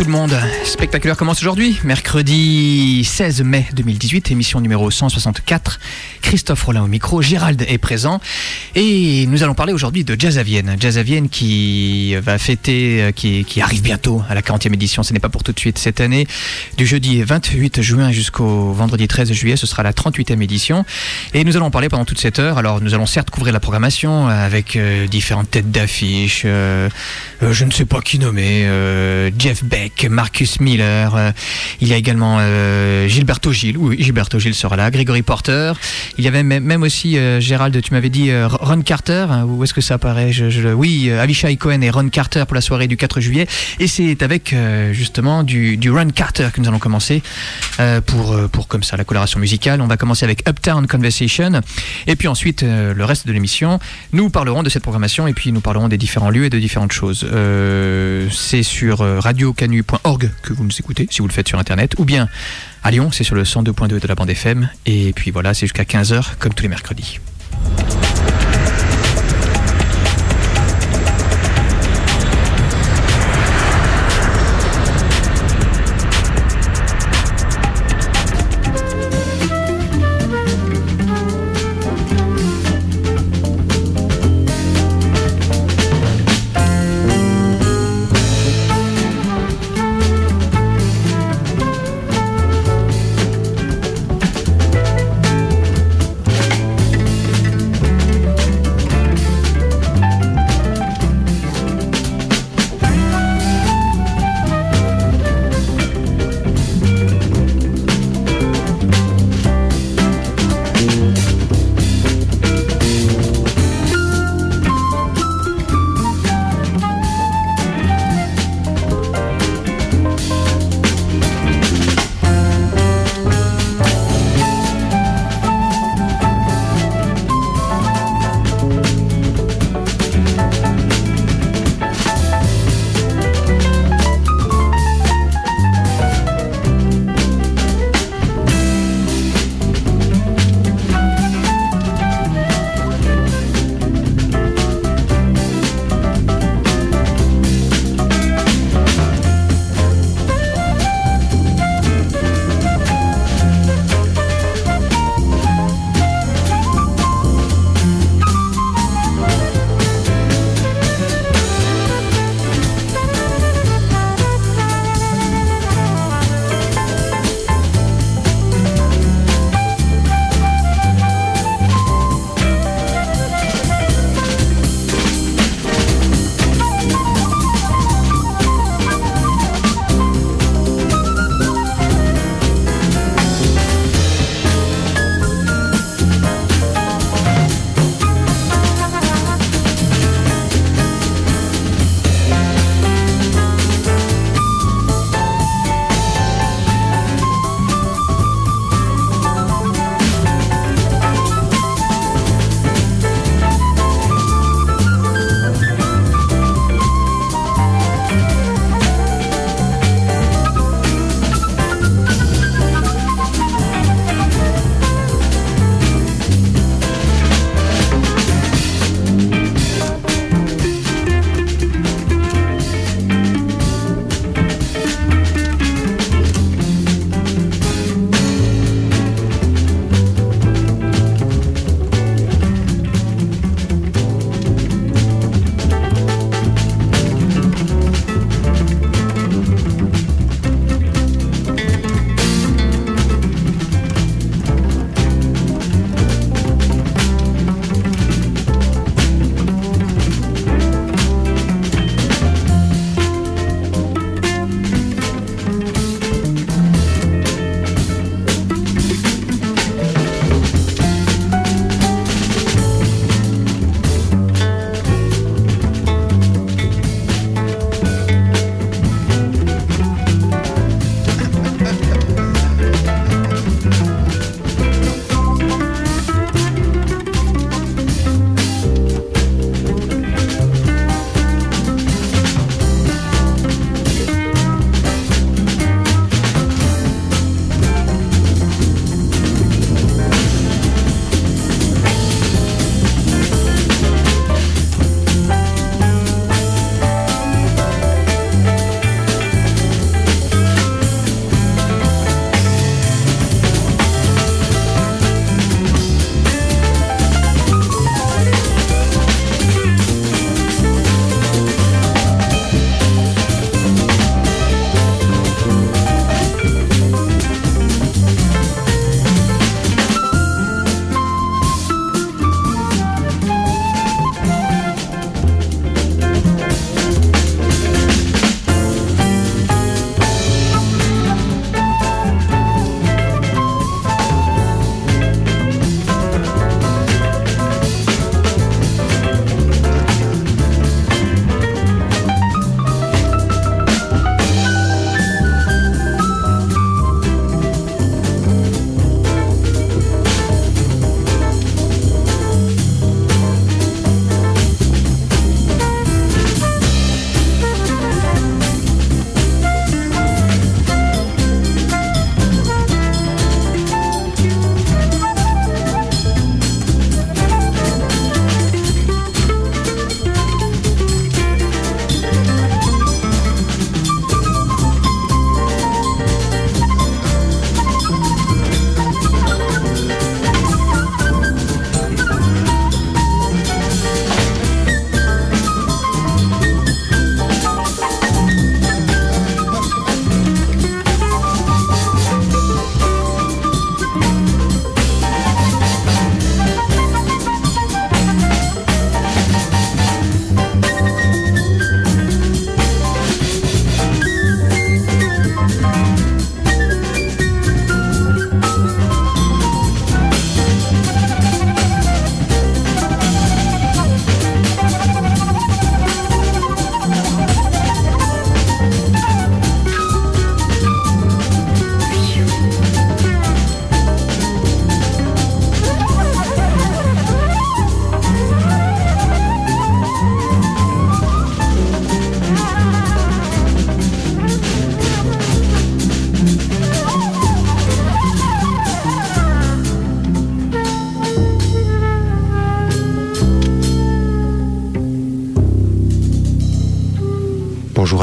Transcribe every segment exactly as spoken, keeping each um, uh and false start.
tout le monde. Spectaculaire commence aujourd'hui, mercredi seize mai deux mille dix-huit, émission numéro cent soixante-quatre. Christophe Rollin au micro, Gérald est présent et nous allons parler aujourd'hui de Jazz à Vienne. Jazz à Vienne qui va fêter, qui, qui arrive bientôt à la quarantième édition, ce n'est pas pour tout de suite cette année. Du jeudi vingt-huit juin jusqu'au vendredi treize juillet, ce sera la trente-huitième édition et nous allons en parler pendant toute cette heure. Alors nous allons certes couvrir la programmation avec euh, différentes têtes d'affiche, euh, euh, je ne sais pas qui nommer, euh, Jeff Beck, Marcus Miller, euh, il y a également euh, Gilberto Gil, oui, Gilberto Gil sera là, Gregory Porter, il y avait même, même aussi, euh, Gérald, tu m'avais dit euh, Ron Carter, hein, où est-ce que ça apparaît je, je, Oui, euh, Avishai Cohen et Ron Carter pour la soirée du quatre juillet, et c'est avec euh, justement du, du Ron Carter que nous allons commencer euh, pour, euh, pour comme ça la coloration musicale. On va commencer avec Uptown Conversation, et puis ensuite euh, le reste de l'émission, nous parlerons de cette programmation et puis nous parlerons des différents lieux et de différentes choses. Euh, c'est sur euh, radio canu point org que vous nous écoutez, si vous le faites sur internet, ou bien à Lyon, c'est sur le cent deux point deux de la bande F M, et puis voilà, c'est jusqu'à quinze heures comme tous les mercredis.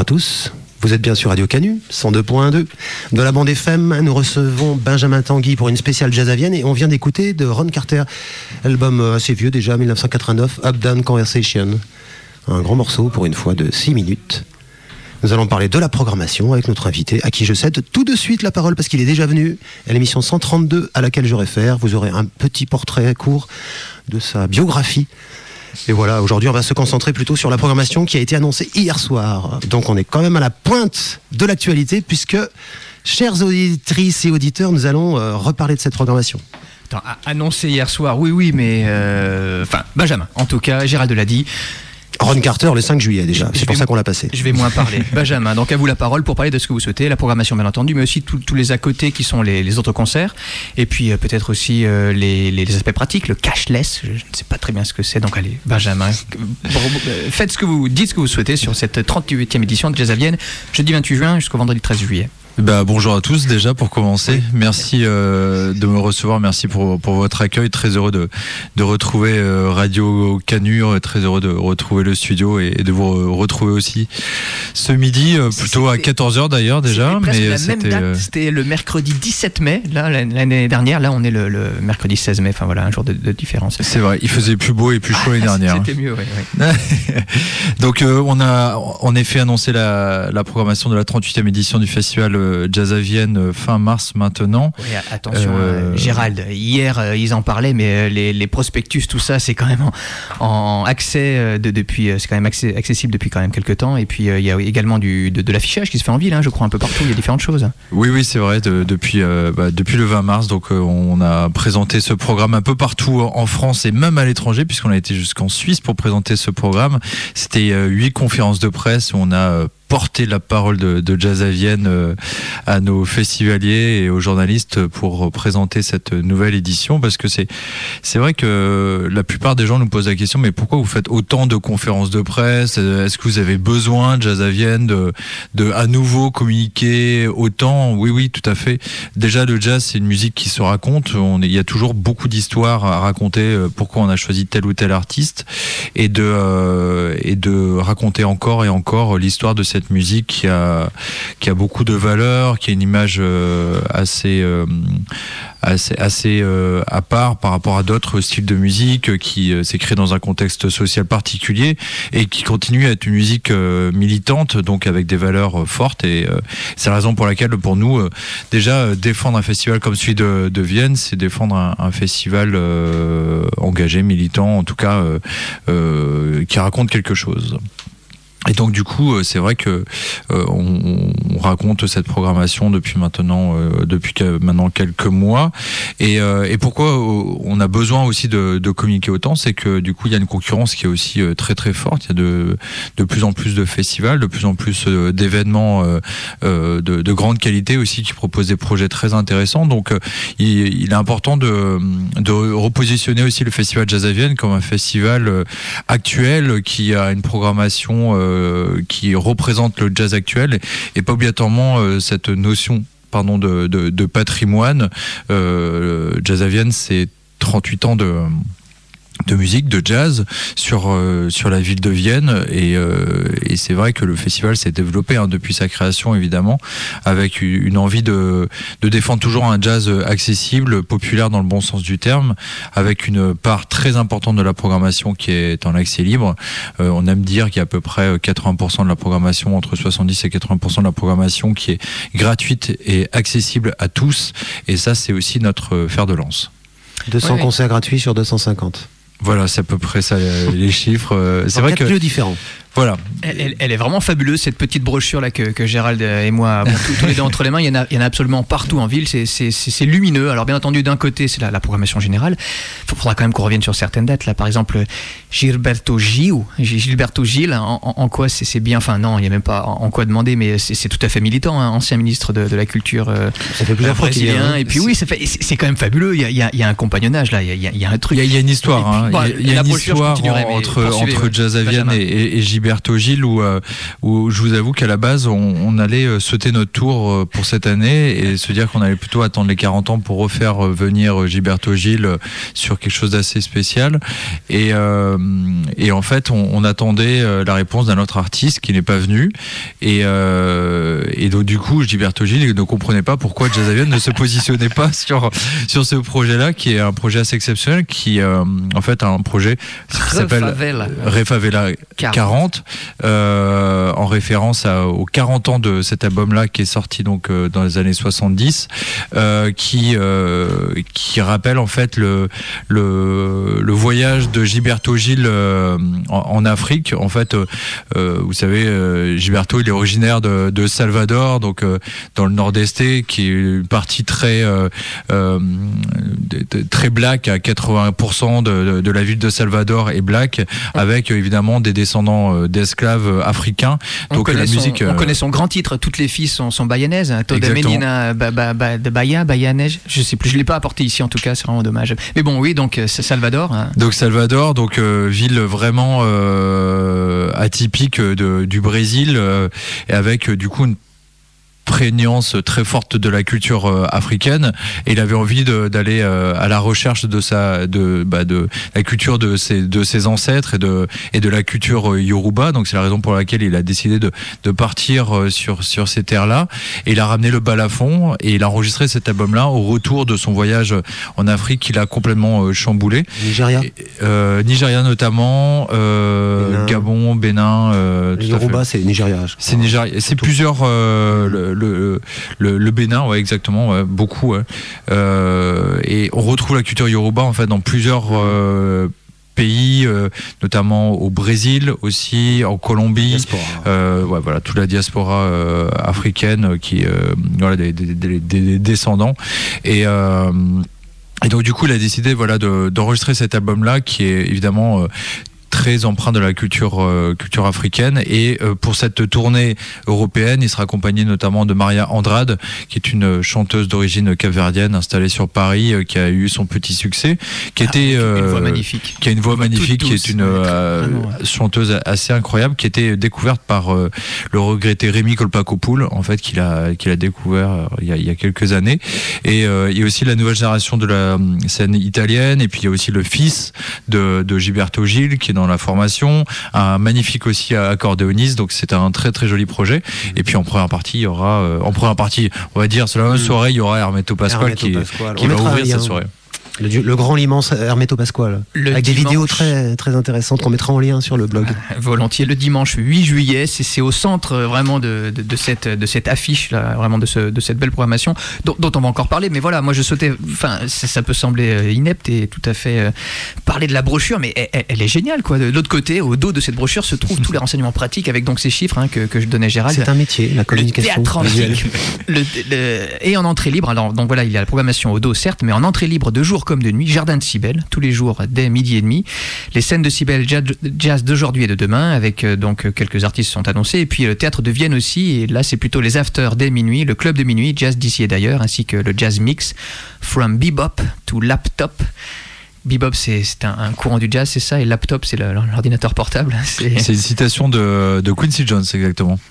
tous. Vous êtes bien sur Radio Canu, cent deux point deux. De la bande F M, nous recevons Benjamin Tanguy pour une spéciale jazz à Vienne et on vient d'écouter de Ron Carter, album assez vieux déjà, mille neuf cent quatre-vingt-neuf, Up Down Conversation. Un grand morceau pour une fois de six minutes. Nous allons parler de la programmation avec notre invité à qui je cède tout de suite la parole parce qu'il est déjà venu à l'émission cent trente-deux à laquelle je réfère. Vous aurez un petit portrait court de sa biographie. Et voilà, aujourd'hui on va se concentrer plutôt sur la programmation qui a été annoncée hier soir. Donc on est quand même à la pointe de l'actualité puisque, chères auditrices et auditeurs, nous allons euh, reparler de cette programmation. Attends, annoncé hier soir, oui oui, mais... Euh... Enfin, Benjamin, en tout cas, Gérald l'a dit. Ron Carter le cinq juillet déjà, je c'est pour vais, ça qu'on l'a passé. Je vais moins parler. Benjamin, donc à vous la parole pour parler de ce que vous souhaitez, la programmation bien entendu, mais aussi tous les à côté qui sont les, les autres concerts, et puis euh, peut-être aussi euh, les, les aspects pratiques, le cashless, je, je ne sais pas très bien ce que c'est, donc allez, Benjamin, faites ce que vous dites ce que vous souhaitez sur cette trente-huitième édition de Jazz à Vienne, jeudi vingt-huit juin jusqu'au vendredi treize juillet. Bah, bonjour à tous déjà pour commencer. Merci euh, de me recevoir, merci pour, pour votre accueil. Très heureux de, de retrouver euh, Radio Canu, très heureux de retrouver le studio et, et de vous retrouver aussi ce midi, euh, plutôt à quatorze heures d'ailleurs déjà. C'était mais la même date, euh... c'était le mercredi dix-sept mai, là, l'année dernière, là on est le, le mercredi seize mai, enfin voilà, un jour de, de différence. C'est vrai, il faisait plus beau et plus chaud ah, l'année dernière. C'était mieux, oui. oui. Donc euh, on a en effet annoncé la, la programmation de la trente-huitième édition du festival euh, Jazz à Vienne fin mars maintenant. Oui, attention, euh... Euh, Gérald, hier euh, ils en parlaient, mais euh, les, les prospectus, tout ça, c'est quand même en, en accès euh, de, depuis, euh, c'est quand même accès, accessible depuis quand même quelques temps. Et puis euh, il y a également du, de, de l'affichage qui se fait en ville, hein, je crois un peu partout. Il y a différentes choses. Oui, oui, c'est vrai. De, depuis, euh, bah, depuis le vingt mars, donc euh, on a présenté ce programme un peu partout en France et même à l'étranger, puisqu'on a été jusqu'en Suisse pour présenter ce programme. C'était euh, huit conférences de presse où on a euh, porter la parole de, de Jazz à Vienne euh, à nos festivaliers et aux journalistes pour présenter cette nouvelle édition, parce que c'est c'est vrai que la plupart des gens nous posent la question, mais pourquoi vous faites autant de conférences de presse? Est-ce que vous avez besoin, Jazz à Vienne, de, de à nouveau communiquer autant? Oui, oui, tout à fait. Déjà, le jazz, c'est une musique qui se raconte. On est, il y a toujours beaucoup d'histoires à raconter, pourquoi on a choisi tel ou tel artiste, et de, euh, et de raconter encore et encore l'histoire de cette musique qui a qui a beaucoup de valeur, qui a une image euh, assez euh, assez assez euh, à part par rapport à d'autres styles de musique, qui euh, s'est créé dans un contexte social particulier et qui continue à être une musique euh, militante, donc avec des valeurs euh, fortes. Et euh, c'est la raison pour laquelle, pour nous, euh, déjà euh, défendre un festival comme celui de, de Vienne, c'est défendre un, un festival euh, engagé, militant, en tout cas euh, euh, qui raconte quelque chose. Et donc du coup, c'est vrai que euh, on, on raconte cette programmation depuis maintenant, euh, depuis que, maintenant quelques mois. Et, euh, et pourquoi on a besoin aussi de, de communiquer autant, c'est que du coup, il y a une concurrence qui est aussi euh, très très forte. Il y a de, de plus en plus de festivals, de plus en plus euh, d'événements euh, euh, de, de grande qualité aussi qui proposent des projets très intéressants. Donc, euh, il, il est important de, de repositionner aussi le Festival Jazz à Vienne comme un festival euh, actuel qui a une programmation euh, qui représente le jazz actuel et pas obligatoirement euh, cette notion pardon, de, de, de patrimoine. Euh, Jazz à Vienne, c'est trente-huit ans de... de musique, de jazz sur euh, sur la ville de Vienne et, euh, et c'est vrai que le festival s'est développé hein, depuis sa création évidemment, avec une envie de de défendre toujours un jazz accessible, populaire dans le bon sens du terme, avec une part très importante de la programmation qui est en accès libre. Euh, on aime dire qu'il y a à peu près quatre-vingts pour cent de la programmation, entre soixante-dix et quatre-vingts pour cent de la programmation qui est gratuite et accessible à tous, et ça c'est aussi notre fer de lance. deux cents ouais. concerts gratuits sur deux cent cinquante. Voilà, c'est à peu près ça les chiffres. C'est vrai que quatre lieux différents. Voilà. Elle, elle, elle est vraiment fabuleuse, cette petite brochure là que, que Gérald et moi avons tous, tous les deux entre les mains. Il y en a, il y en a absolument partout en ville. C'est, c'est, c'est, c'est lumineux. Alors bien entendu, d'un côté, c'est la, la programmation générale. Il faudra quand même qu'on revienne sur certaines dates. Là, par exemple, Gilberto Gil, Gilberto Gil. En, en, en quoi c'est, c'est bien. Enfin non, il n'y a même pas en, en quoi demander, mais c'est, c'est tout à fait militant. Hein, ancien ministre de, de la culture. Euh, ça fait plusieurs fois qu'il y a. Et puis oui, ça fait, c'est, c'est quand même fabuleux. Il y a, il y a, il y a un compagnonnage là. Il y a, il y a un truc. Il y a, il y a une histoire. Hein. Puis, il y a, il y a une histoire entre entre, entre Jazz à Vienne et, et, et Gilberto Gilberto Gil où, euh, où je vous avoue qu'à la base on, on allait sauter notre tour pour cette année et se dire qu'on allait plutôt attendre les quarante ans pour refaire venir Gilberto Gil sur quelque chose d'assez spécial et, euh, et en fait on, on attendait la réponse d'un autre artiste qui n'est pas venu et, euh, et donc du coup Gilberto Gil ne comprenait pas pourquoi Jazzavienne ne se positionnait pas sur, sur ce projet là qui est un projet assez exceptionnel qui euh, en fait a un projet qui s'appelle Refavela quarante euh, en référence à, aux quarante ans de cet album là qui est sorti donc euh, dans les années soixante-dix euh, qui, euh, qui rappelle en fait le, le, le voyage de Gilberto Gil euh, en, en Afrique en fait euh, vous savez euh, Gilberto il est originaire de, de Salvador donc euh, dans le nord-est qui est une partie très euh, euh, de, de, très black à quatre-vingts pour cent de, de, de la ville de Salvador est black avec évidemment des descendants d'esclaves africains. On donc connaît la son, musique. On euh... connaît son grand titre. Toutes les filles sont, sont bayanaises. Toda Menina ba, ba, ba, de Bahia, Bayanais. Je sais plus. Je l'ai pas apporté ici en tout cas. C'est vraiment dommage. Mais bon, oui. Donc c'est Salvador. Hein. Donc Salvador, donc euh, ville vraiment euh, atypique de, du Brésil euh, et avec euh, du coup une prégnance très forte de la culture euh, africaine et il avait envie de, d'aller euh, à la recherche de sa de bah, de la culture de ses de ses ancêtres et de et de la culture euh, yoruba donc c'est la raison pour laquelle il a décidé de de partir euh, sur sur ces terres-là et il a ramené le balafon et il a enregistré cet album-là au retour de son voyage en Afrique qu'il a complètement euh, chamboulé. Nigeria. Euh, Nigeria notamment euh, Bénin. Gabon, Bénin euh, le Yoruba c'est Nigeria. C'est Nigeria, c'est tout. Plusieurs euh, le, Le, le, le Bénin, ouais, exactement, ouais, beaucoup. Ouais. Euh, et on retrouve la culture yoruba en fait dans plusieurs euh, pays, euh, notamment au Brésil aussi, en Colombie, euh, ouais, voilà, toute la diaspora euh, africaine qui, euh, voilà, des, des, des, des descendants. Et euh, et donc du coup, il a décidé, voilà, de, d'enregistrer cet album-là, qui est évidemment euh, très empreint de la culture euh, culture africaine et euh, pour cette tournée européenne il sera accompagné notamment de Maria Andrade qui est une chanteuse d'origine capverdienne installée sur Paris euh, qui a eu son petit succès qui ah, était euh, une voix magnifique qui a une voix magnifique qui est une euh, ouais. chanteuse assez incroyable qui a été découverte par euh, le regretté Rémi Kolpakopoul en fait qu'il a qu'il a découvert euh, il, y a, il y a quelques années et euh, il y a aussi la nouvelle génération de la scène italienne et puis il y a aussi le fils de, de Gilberto Gil qui est dans la formation, un magnifique aussi accordéoniste, donc c'est un très très joli projet. Et puis en première partie, il y aura, euh, en première partie, on va dire, sur la même soirée, il y aura Hermeto Pasquale qui, Pasquale. qui va ouvrir cette soirée. Le, le grand, l'immense Hermeto Pasquale, le avec dimanche, des vidéos très, très intéressantes qu'on mettra en lien sur le blog. Volontiers, le dimanche huit juillet, c'est, c'est au centre vraiment de, de, de, cette, de cette affiche, là, vraiment de, ce, de cette belle programmation, dont, dont on va encore parler. Mais voilà, moi je sautais, enfin, ça, ça peut sembler inepte et tout à fait euh, parler de la brochure, mais elle, elle est géniale, quoi. De l'autre côté, au dos de cette brochure, se trouvent tous les renseignements pratiques avec donc ces chiffres hein, que, que je donnais Gérald. C'est un métier, la communication. Le théâtre antique, le, le, et en entrée libre. Alors, donc voilà, il y a la programmation au dos, certes, mais en entrée libre de jour comme de nuit, Jardin de Cybèle, tous les jours dès midi et demi. Les scènes de Cybèle jazz d'aujourd'hui et de demain, avec euh, donc quelques artistes sont annoncés. Et puis le théâtre de Vienne aussi. Et là, c'est plutôt les afters dès minuit, le club de minuit, jazz d'ici et d'ailleurs, ainsi que le jazz mix, from bebop to laptop. Bebop, c'est, c'est un, un courant du jazz, c'est ça, et laptop, c'est le, l'ordinateur portable. C'est... c'est une citation de, de Quincy Jones, exactement.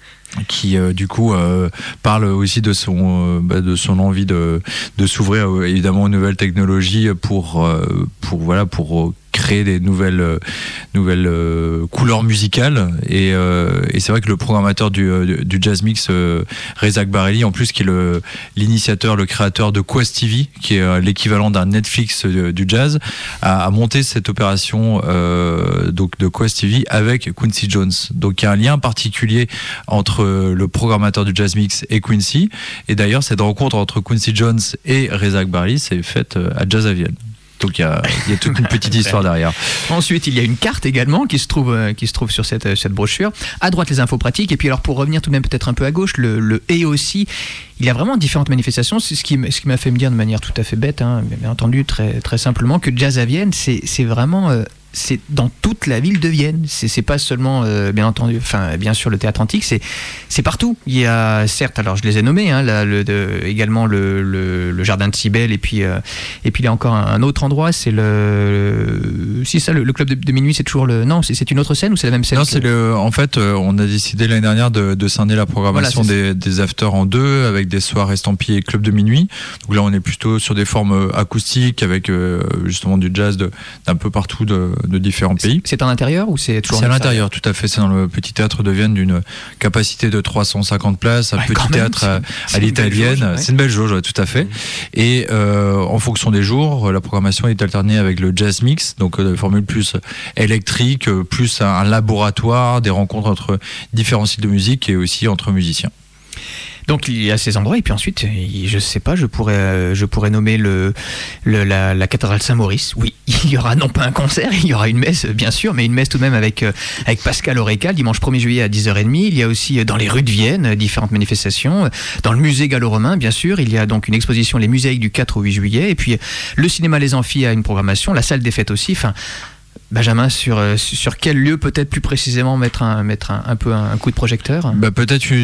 Qui euh, du coup euh, parle aussi de son euh, bah, de son envie de de s'ouvrir euh, évidemment aux nouvelles technologies pour euh, pour voilà pour euh, créer des nouvelles euh, nouvelles euh, couleurs musicales et, euh, et c'est vrai que le programmateur du, euh, du jazz mix euh, Reza Akbareli en plus qui est le l'initiateur le créateur de Quest T V qui est euh, l'équivalent d'un Netflix euh, du jazz a, a monté cette opération euh, donc de Quest T V avec Quincy Jones, donc il y a un lien particulier entre le programmateur du jazz mix et Quincy et d'ailleurs cette rencontre entre Quincy Jones et Reza Akbareli s'est faite à Jazzavienne. Donc il y a, il y a toute une petite histoire derrière. Ensuite, il y a une carte également qui se trouve, euh, qui se trouve sur cette, cette brochure. À droite, les infos pratiques. Et puis alors, pour revenir tout de même peut-être un peu à gauche, le, le et aussi, il y a vraiment différentes manifestations. C'est ce qui, ce qui m'a fait me dire de manière tout à fait bête, hein, bien entendu, très, très simplement, que Jazzavienne, c'est, c'est vraiment... Euh, c'est dans toute la ville de Vienne. C'est, c'est pas seulement, euh, bien entendu, enfin, bien sûr, le théâtre antique, c'est, c'est partout. Il y a, certes, alors je les ai nommés, hein, là, le, de, également le, le, le jardin de Cybèle, et puis, euh, et puis il y a encore un, un autre endroit, c'est le. Si ça, le, le club de, de minuit, c'est toujours le. Non, c'est, c'est une autre scène ou c'est la même scène? Non, que... c'est le. En fait, euh, on a décidé l'année dernière de, de scinder la programmation voilà, des, des afters en deux, avec des soirs estampillés club de minuit. Donc là, on est plutôt sur des formes acoustiques, avec euh, justement du jazz de, d'un peu partout de, de différents pays. C'est en intérieur ou c'est toujours C'est à l'intérieur, tout à fait. C'est dans le petit théâtre de Vienne d'une capacité de trois cent cinquante places, un ouais, petit même, théâtre à, c'est, à l'italienne. Jauge, ouais. C'est une belle jauge, ouais, tout à fait. Et euh, en fonction des jours, la programmation est alternée avec le jazz mix, donc euh, formule plus électrique, plus un, un laboratoire, des rencontres entre différents styles de musique et aussi entre musiciens. Donc il y a ces endroits et puis ensuite, je sais pas, je pourrais, je pourrais nommer le, le la, la cathédrale Saint-Maurice. Oui, il y aura non pas un concert, il y aura une messe bien sûr, mais une messe tout de même avec avec Pascal Oreca dimanche premier juillet à dix heures trente. Il y a aussi dans les rues de Vienne différentes manifestations. Dans le musée gallo-romain, bien sûr, il y a donc une exposition Les Muséiques du quatre au huit juillet et puis le cinéma Les Amphis a une programmation, la salle des fêtes aussi. Enfin. Benjamin, sur, sur quel lieu peut-être plus précisément mettre un, mettre un, un peu un coup de projecteur? Bah, peut-être une,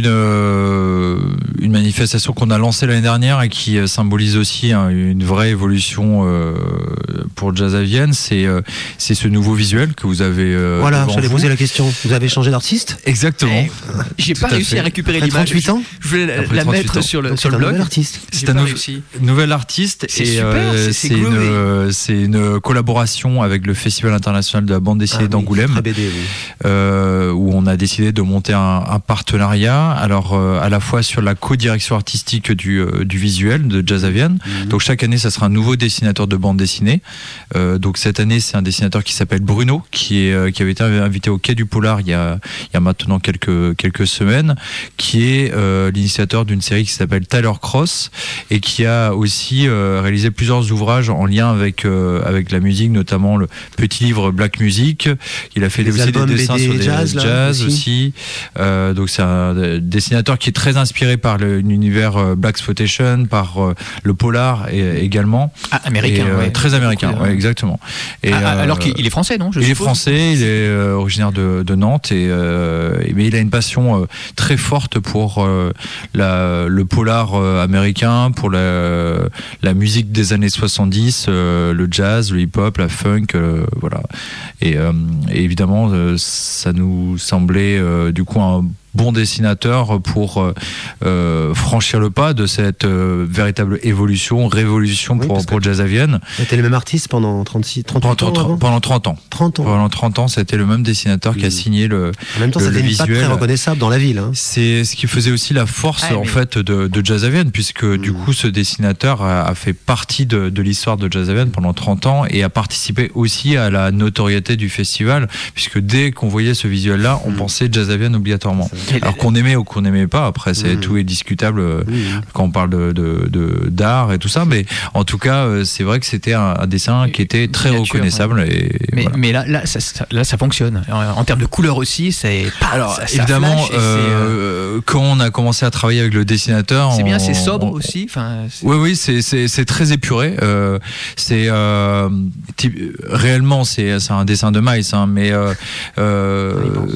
euh, une manifestation qu'on a lancée l'année dernière et qui symbolise aussi hein, une vraie évolution euh, pour Jazz à Vienne, c'est, euh, c'est ce nouveau visuel que vous avez euh, Voilà, devant j'allais vous. poser la question. Vous avez changé d'artiste? Exactement. Eh, j'ai Tout pas à réussi fait. à récupérer Après l'image. trente-huit ans Je voulais la, Après la trente-huit mettre ans. sur le, Donc sur c'est le un blog. nouvel artiste. J'ai C'est un pas nouvel- réussi. Nouvel artiste C'est et super, euh, c'est- c'est c'est, une, groovy. euh, c'est une collaboration avec le Festival international de la bande dessinée Ah oui, d'Angoulême. très B D, oui. Euh, où on a décidé de monter un, un partenariat, alors euh, à la fois sur la co-direction artistique du, euh, du visuel de Jazz à Vienne. Mmh. Donc chaque année, ça sera un nouveau dessinateur de bande dessinée. Euh, donc cette année, c'est un dessinateur qui s'appelle Bruno, qui est euh, qui avait été invité au Quai du Polar il y a il y a maintenant quelques quelques semaines, qui est euh, l'initiateur d'une série qui s'appelle Tyler Cross et qui a aussi euh, réalisé plusieurs ouvrages en lien avec euh, avec la musique, notamment le petit livre Black Music. Il a fait Les aussi des albums dessins B D sur des jazz, là, jazz aussi. aussi. Euh, donc c'est un dessinateur qui est très inspiré par le- l'univers euh, Blaxploitation, par euh, le polar et, également. Ah, américain, Et, euh, ouais. très américain, Beaucoup, ouais, ouais. exactement. Et, Ah, euh, alors qu'il il est français, non je il est suppose français, il est euh, originaire de, de Nantes, et, euh, et- mais il a une passion euh, très forte pour euh, la, le polar euh, américain, pour la, la musique des années soixante-dix, euh, le jazz, le hip-hop, la funk, euh, voilà. Et, euh, et évidemment, euh, ça nous semblait euh, du coup un bon dessinateur pour euh, euh, franchir le pas de cette euh, véritable évolution, révolution Oui, pour, parce que- pour Jazz à Vienne. C'était le même artiste pendant trente-six, trente-huit Pendant, ans avant pendant trente ans. trente ans. Pendant trente ans, c'était le même dessinateur qui a Mmh. signé le. En même temps, le- ça le fait une patte visuel. très reconnaissable dans la ville. Hein. C'est ce qui faisait aussi la force Ah, en mais- fait de, de Jazz à Vienne, puisque du Mmh. coup ce dessinateur a, a fait partie de, de l'histoire de Jazz à Vienne pendant trente ans et a participé aussi à la notoriété du festival, puisque dès qu'on voyait ce visuel-là, on Mmh. pensait Jazz à Vienne obligatoirement. Et- Alors qu'on aimait ou qu'on n'aimait pas, après c'est Mmh. tout est discutable euh, Oui, quand on parle de, de, de- d'art et tout ça, mais en tout cas euh, c'est vrai que c'était un, un dessin qui était très Miniature, reconnaissable et Mais, voilà. mais là, là, ça, ça- là, ça fonctionne. En, en termes de couleur aussi, c'est. Alors ça- ça évidemment, flash et c'est, euh, euh, quand on a commencé à travailler avec le dessinateur, c'est bien, on- c'est sobre on- aussi. Enfin, c'est- Oui, oui, c'est, c'est, c'est très épuré. Euh, c'est euh, type- réellement, c'est, c'est un dessin de Miles, hein, mais euh, euh,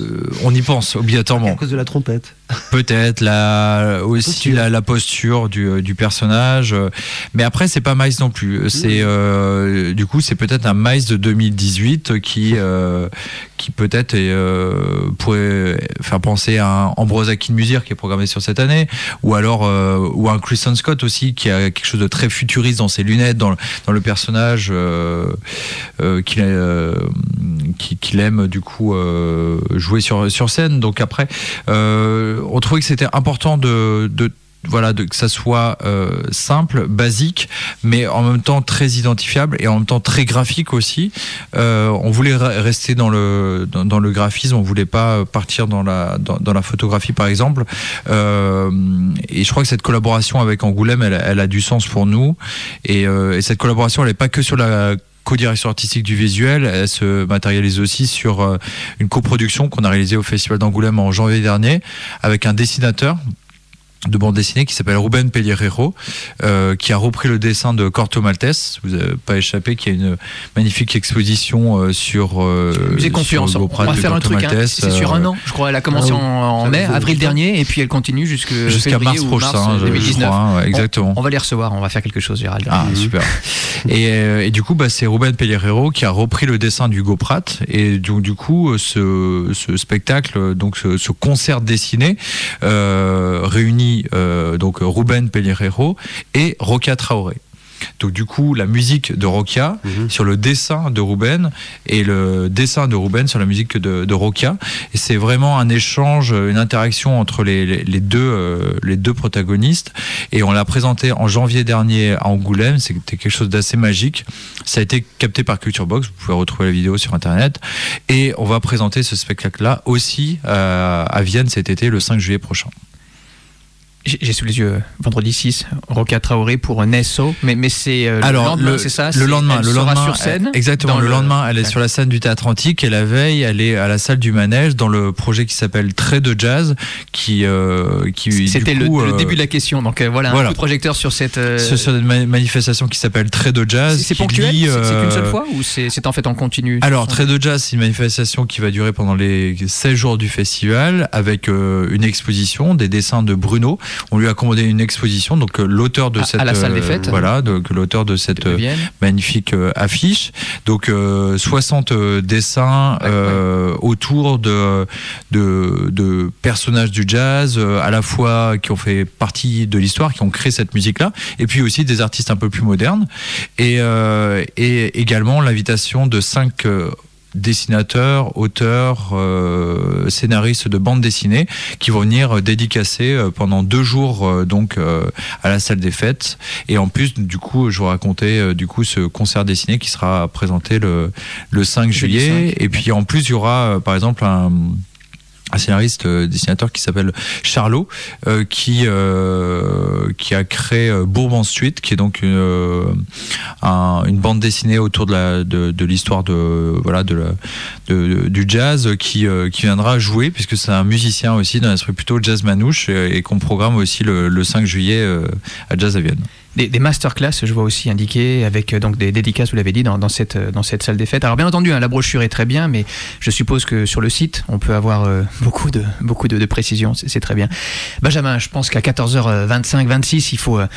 on y pense à obligatoirement. cause de la trompette. Peut-être la, aussi Posture. la, la posture du, du personnage, euh, mais après c'est pas Miles non plus. C'est euh, du coup c'est peut-être un Miles de deux mille dix-huit qui euh, qui peut-être est, euh, pourrait faire penser à un Ambrose Akinmusir qui est programmé sur cette année, ou alors euh, ou un Kristen Scott aussi qui a quelque chose de très futuriste dans ses lunettes, dans le, dans le personnage euh, euh, qu'il, euh, qu'il, qu'il aime du coup euh, jouer sur sur scène. Donc après. Euh, on trouvait que c'était important de, de voilà, de, que ça soit euh, simple, basique, mais en même temps très identifiable et en même temps très graphique aussi. Euh, on voulait re- rester dans le dans, dans le graphisme, on voulait pas partir dans la dans, dans la photographie par exemple. Euh, et je crois que cette collaboration avec Angoulême, elle, elle a du sens pour nous. Et, euh, et cette collaboration, elle n'est pas que sur la co-direction artistique du visuel, elle se matérialise aussi sur euh, une coproduction qu'on a réalisée au Festival d'Angoulême en janvier dernier avec un dessinateur de bande dessinée qui s'appelle Rubén Pelliero, euh, qui a repris le dessin de Corto Maltese. Vous n'avez pas échappé, qu'il y a une magnifique exposition euh, sur euh, Musée Confiance. On va faire un truc, hein. C'est sur un an, je crois. Elle a commencé ah, oui. en, en mai, avril dernier, et puis elle continue jusque jusqu'à mars prochain, mars deux mille dix-neuf. Je crois, ouais, exactement. On, on va les recevoir, on va faire quelque chose, Gérald. Ah mmh. super. et, euh, et du coup, bah, c'est Rubén Pelliero qui a repris le dessin d'Hugo Pratt, et du, du coup, ce, ce spectacle, donc ce, ce concert dessiné, euh, réunit Euh, donc Rubén Pelliero et Rokia Traoré. Donc du coup, la musique de Rokia mmh. sur le dessin de Rubén et le dessin de Rubén sur la musique de, de Rokia. Et c'est vraiment un échange, une interaction entre les, les, les, deux, euh, les deux protagonistes. Et on l'a présenté en janvier dernier à Angoulême. C'était quelque chose d'assez magique. Ça a été capté par Culture Box. Vous pouvez retrouver la vidéo sur Internet. Et on va présenter ce spectacle-là aussi euh, à Vienne cet été, le cinq juillet prochain. J'ai sous les yeux vendredi six, Rokia Traoré pour Nesso, mais, mais c'est euh, le lendemain, c'est ça? Le lendemain, elle le sera lendemain, sur scène. Exactement, le, le lendemain, elle est ouais. sur la scène du Théâtre Antique et la veille, elle est à la salle du Manège dans le projet qui s'appelle Trait de Jazz, qui, euh, qui c'était le, coup, le euh, début de la question. Donc euh, voilà, voilà, un coup de projecteur sur cette euh... sur cette ma manifestation qui s'appelle Trait de Jazz. C'est ponctuel, lie, euh... c'est qu'une seule fois ou c'est en fait en continu? Alors Trait de Jazz, c'est une manifestation qui va durer pendant les seize jours du festival avec euh, une exposition, des dessins de Bruno. On lui a commandé une exposition, donc euh, l'auteur de à, cette à la salle des fêtes, euh, voilà, donc l'auteur de cette euh, magnifique euh, affiche. Donc euh, soixante euh, dessins ouais, euh, ouais. autour de, de de personnages du jazz, euh, à la fois qui ont fait partie de l'histoire, qui ont créé cette musique-là, et puis aussi des artistes un peu plus modernes, et euh, et également l'invitation de cinq euh, dessinateurs, auteurs, euh, scénaristes de bande dessinée qui vont venir dédicacer euh, pendant deux jours euh, donc euh, à la salle des fêtes. Et en plus, du coup, je vous racontais euh, du coup ce concert dessiné qui sera présenté le le cinq juillet. cinq. Et puis en plus, il y aura euh, par exemple un un scénariste euh, dessinateur qui s'appelle Charlot euh, qui euh, qui a créé euh, Bourbon Street, qui est donc une, euh, un, une bande dessinée autour de la de, de l'histoire de voilà de, la, de, de du jazz qui euh, qui viendra jouer, puisque c'est un musicien aussi d'un esprit plutôt jazz manouche, et, et qu'on programme aussi le, le cinq juillet euh, à Jazz à Vienne. Des, des masterclass, je vois aussi indiqués, avec donc des dédicaces, vous l'avez dit, dans, dans, cette, dans cette salle des fêtes. Alors bien entendu, hein, la brochure est très bien, mais je suppose que sur le site, on peut avoir euh, beaucoup de, beaucoup de, de précisions, c'est très bien. Benjamin, je pense qu'à quatorze heures vingt-cinq, vingt-six, il faut... Euh,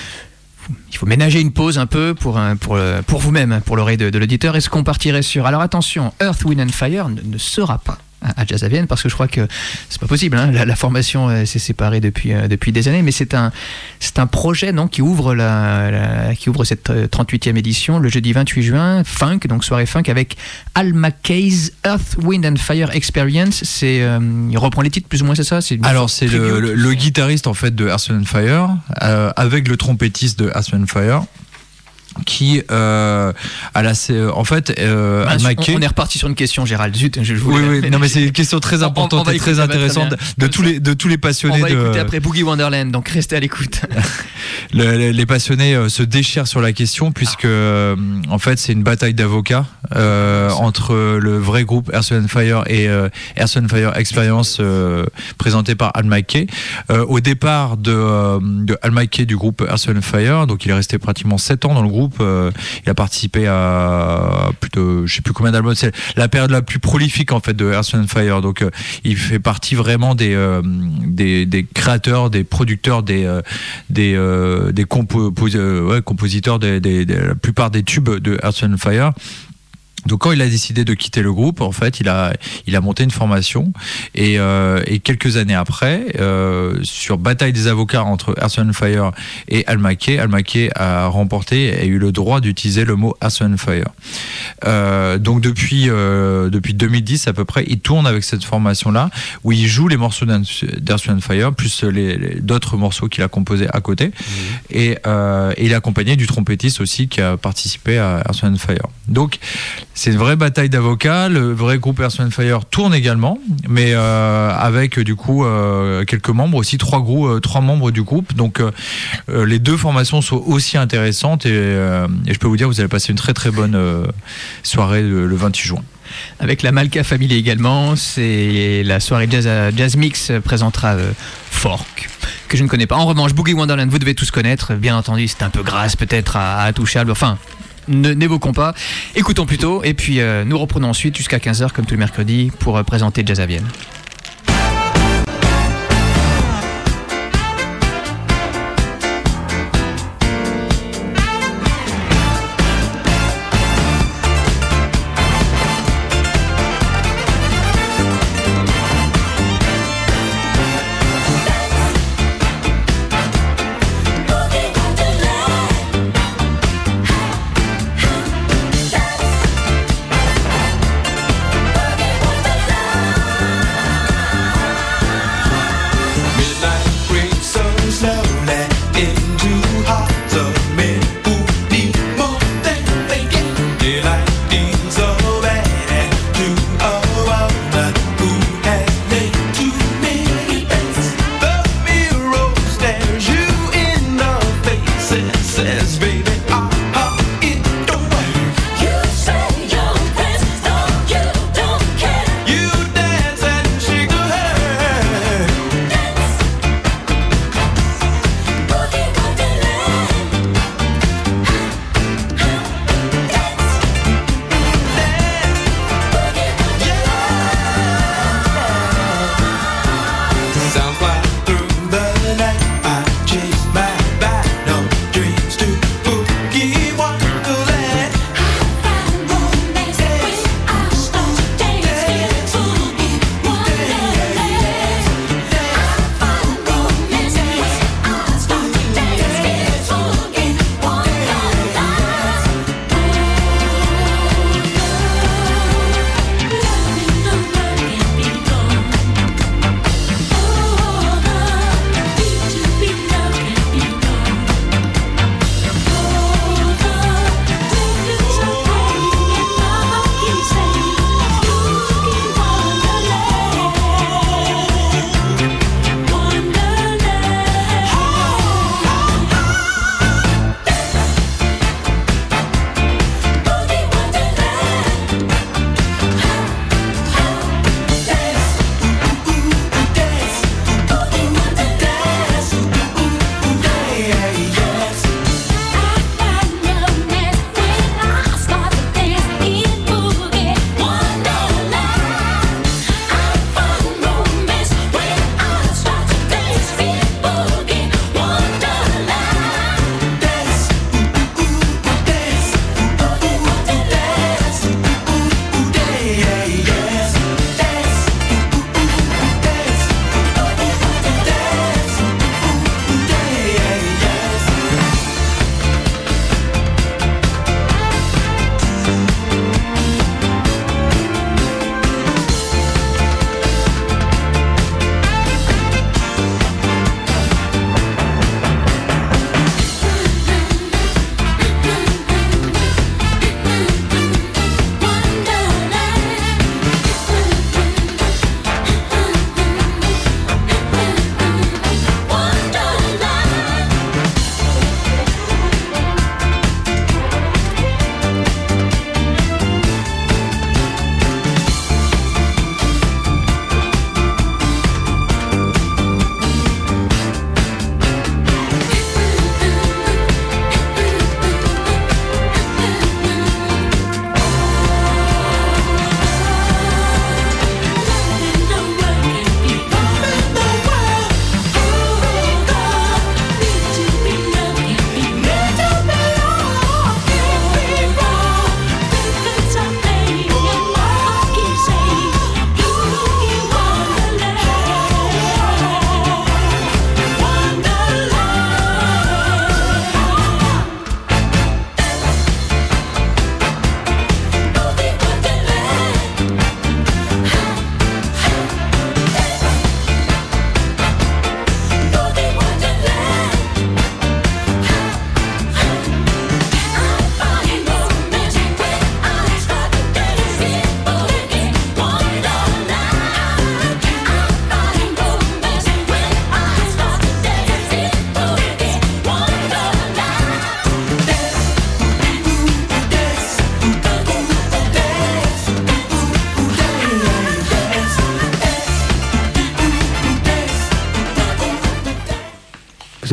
il faut ménager une pause un peu pour, pour, pour vous-même, pour l'oreille de, de l'auditeur. Est-ce qu'on partirait sur... Alors attention, Earth, Wind and Fire ne, ne sera pas à Jazz à Vienne, parce que je crois que c'est pas possible, hein. la, la formation euh, s'est séparée depuis, euh, depuis des années, mais c'est un, c'est un projet non, qui, ouvre la, la, qui ouvre cette trente-huitième édition le jeudi vingt-huit juin, funk, donc soirée funk avec Al McKay's Earth, Wind and Fire Experience. C'est, euh, il reprend les titres plus ou moins, c'est ça? Alors c'est le, le, le guitariste en fait de Earth, Wind and Fire euh, avec le trompettiste de Earth, Wind and Fire, qui euh, à la en fait euh, ben, on, on est reparti sur une question, Gérald. Zut, je, je oui, oui, mais non, mais c'est une question très importante on, on et très intéressante de, de tous les de tous les passionnés. On va de... écouter après Boogie Wonderland, donc restez à l'écoute. le, les, les passionnés euh, se déchirent sur la question, puisque euh, en fait c'est une bataille d'avocats euh, entre le vrai groupe Earth, Wind and Fire et euh, Earth, Wind and Fire Experience euh, présenté par Al McKay. Euh, au départ de, euh, de Al McKay du groupe Earth, Wind and Fire, donc il est resté pratiquement sept ans dans le groupe. Euh, il a participé à plus de, je sais plus combien d'albums. C'est la période la plus prolifique en fait de Earth, Wind and Fire. Donc euh, il fait partie vraiment des, euh, des des créateurs, des producteurs, des euh, des euh, des compo euh, ouais, compositeurs des, des, des la plupart des tubes de Earth, Wind and Fire. Donc quand il a décidé de quitter le groupe, en fait, il a il a monté une formation, et, euh, et quelques années après, euh, sur bataille des avocats entre Earth, Wind and Fire et Al McKay, Al McKay a remporté et a eu le droit d'utiliser le mot Earth, Wind and Fire. Euh, donc depuis euh, depuis deux mille dix à peu près, il tourne avec cette formation-là où il joue les morceaux d'Earth, Wind and Fire plus les, les d'autres morceaux qu'il a composés à côté, mmh. et, euh, et il est accompagné du trompettiste aussi qui a participé à Earth, Wind and Fire. Donc C'est une vraie bataille d'avocats. Le vrai groupe Earth, Wind and Fire tourne également, mais euh, avec du coup euh, quelques membres aussi, trois groupes, euh, trois membres du groupe. Donc euh, les deux formations sont aussi intéressantes et, euh, et je peux vous dire, vous allez passer une très très bonne euh, soirée le, le vingt-huit juin. Avec la Malka Family également, c'est la soirée Jazz, Jazz Mix présentera euh, Fork, que je ne connais pas. En revanche, Boogie Wonderland, vous devez tous connaître. Bien entendu, c'est un peu grasse peut-être à, à Touchable. Enfin, ne, n'évoquons pas. Écoutons plutôt. Et puis, euh, nous reprenons ensuite jusqu'à quinze heures, comme tous les mercredis, pour euh, présenter Jazz à Vienne. Wonderland.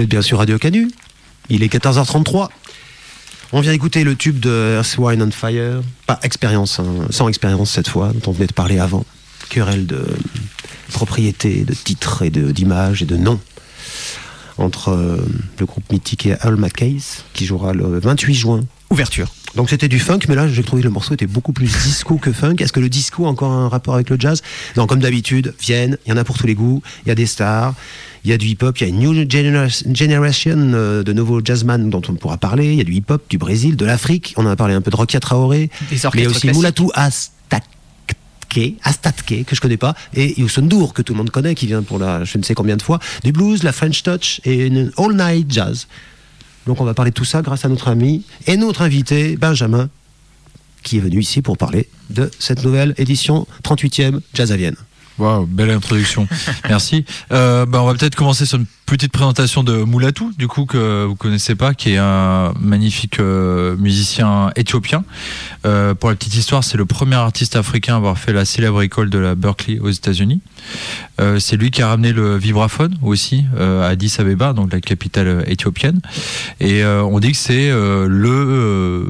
Vous êtes bien sur Radio Canu. Il est quatorze heures trente-trois. On vient écouter le tube de Earth, Wine and Fire. Pas expérience, hein, sans expérience cette fois, dont on venait de parler avant. Querelle de propriété, de titres et de, d'images et de noms. Entre euh, le groupe mythique et Al McCase, qui jouera le vingt-huit juin. Ouverture. Donc c'était du funk, mais là j'ai trouvé le morceau était beaucoup plus disco que funk. Est-ce que le disco a encore un rapport avec le jazz? Non, comme d'habitude, Vienne, il y en a pour tous les goûts, il y a des stars, il y a du hip-hop, il y a une new genera- generation euh, de nouveaux jazzman dont on pourra parler, il y a du hip-hop, du Brésil, de l'Afrique, on en a parlé un peu de Rokia Traoré, Des mais aussi classiques. Mulatu Astatke, Astatke, que je connais pas, et Youssou N'Dour, que tout le monde connaît, qui vient pour la je ne sais combien de fois, du blues, la French touch et une all-night jazz. Donc on va parler de tout ça grâce à notre ami et notre invité Benjamin, qui est venu ici pour parler de cette nouvelle édition trente-huitième Jazz à Vienne. Waouh, belle introduction. Merci. Euh, bah, on va peut-être commencer sur une petite présentation de Mulatu, du coup, que vous connaissez pas, qui est un magnifique euh, musicien éthiopien. Euh, pour la petite histoire, c'est le premier artiste africain à avoir fait la célèbre école de la Berkeley aux États-Unis. Euh, c'est lui qui a ramené le vibraphone aussi euh, à Addis Abeba, donc la capitale éthiopienne. Et euh, on dit que c'est euh, le euh,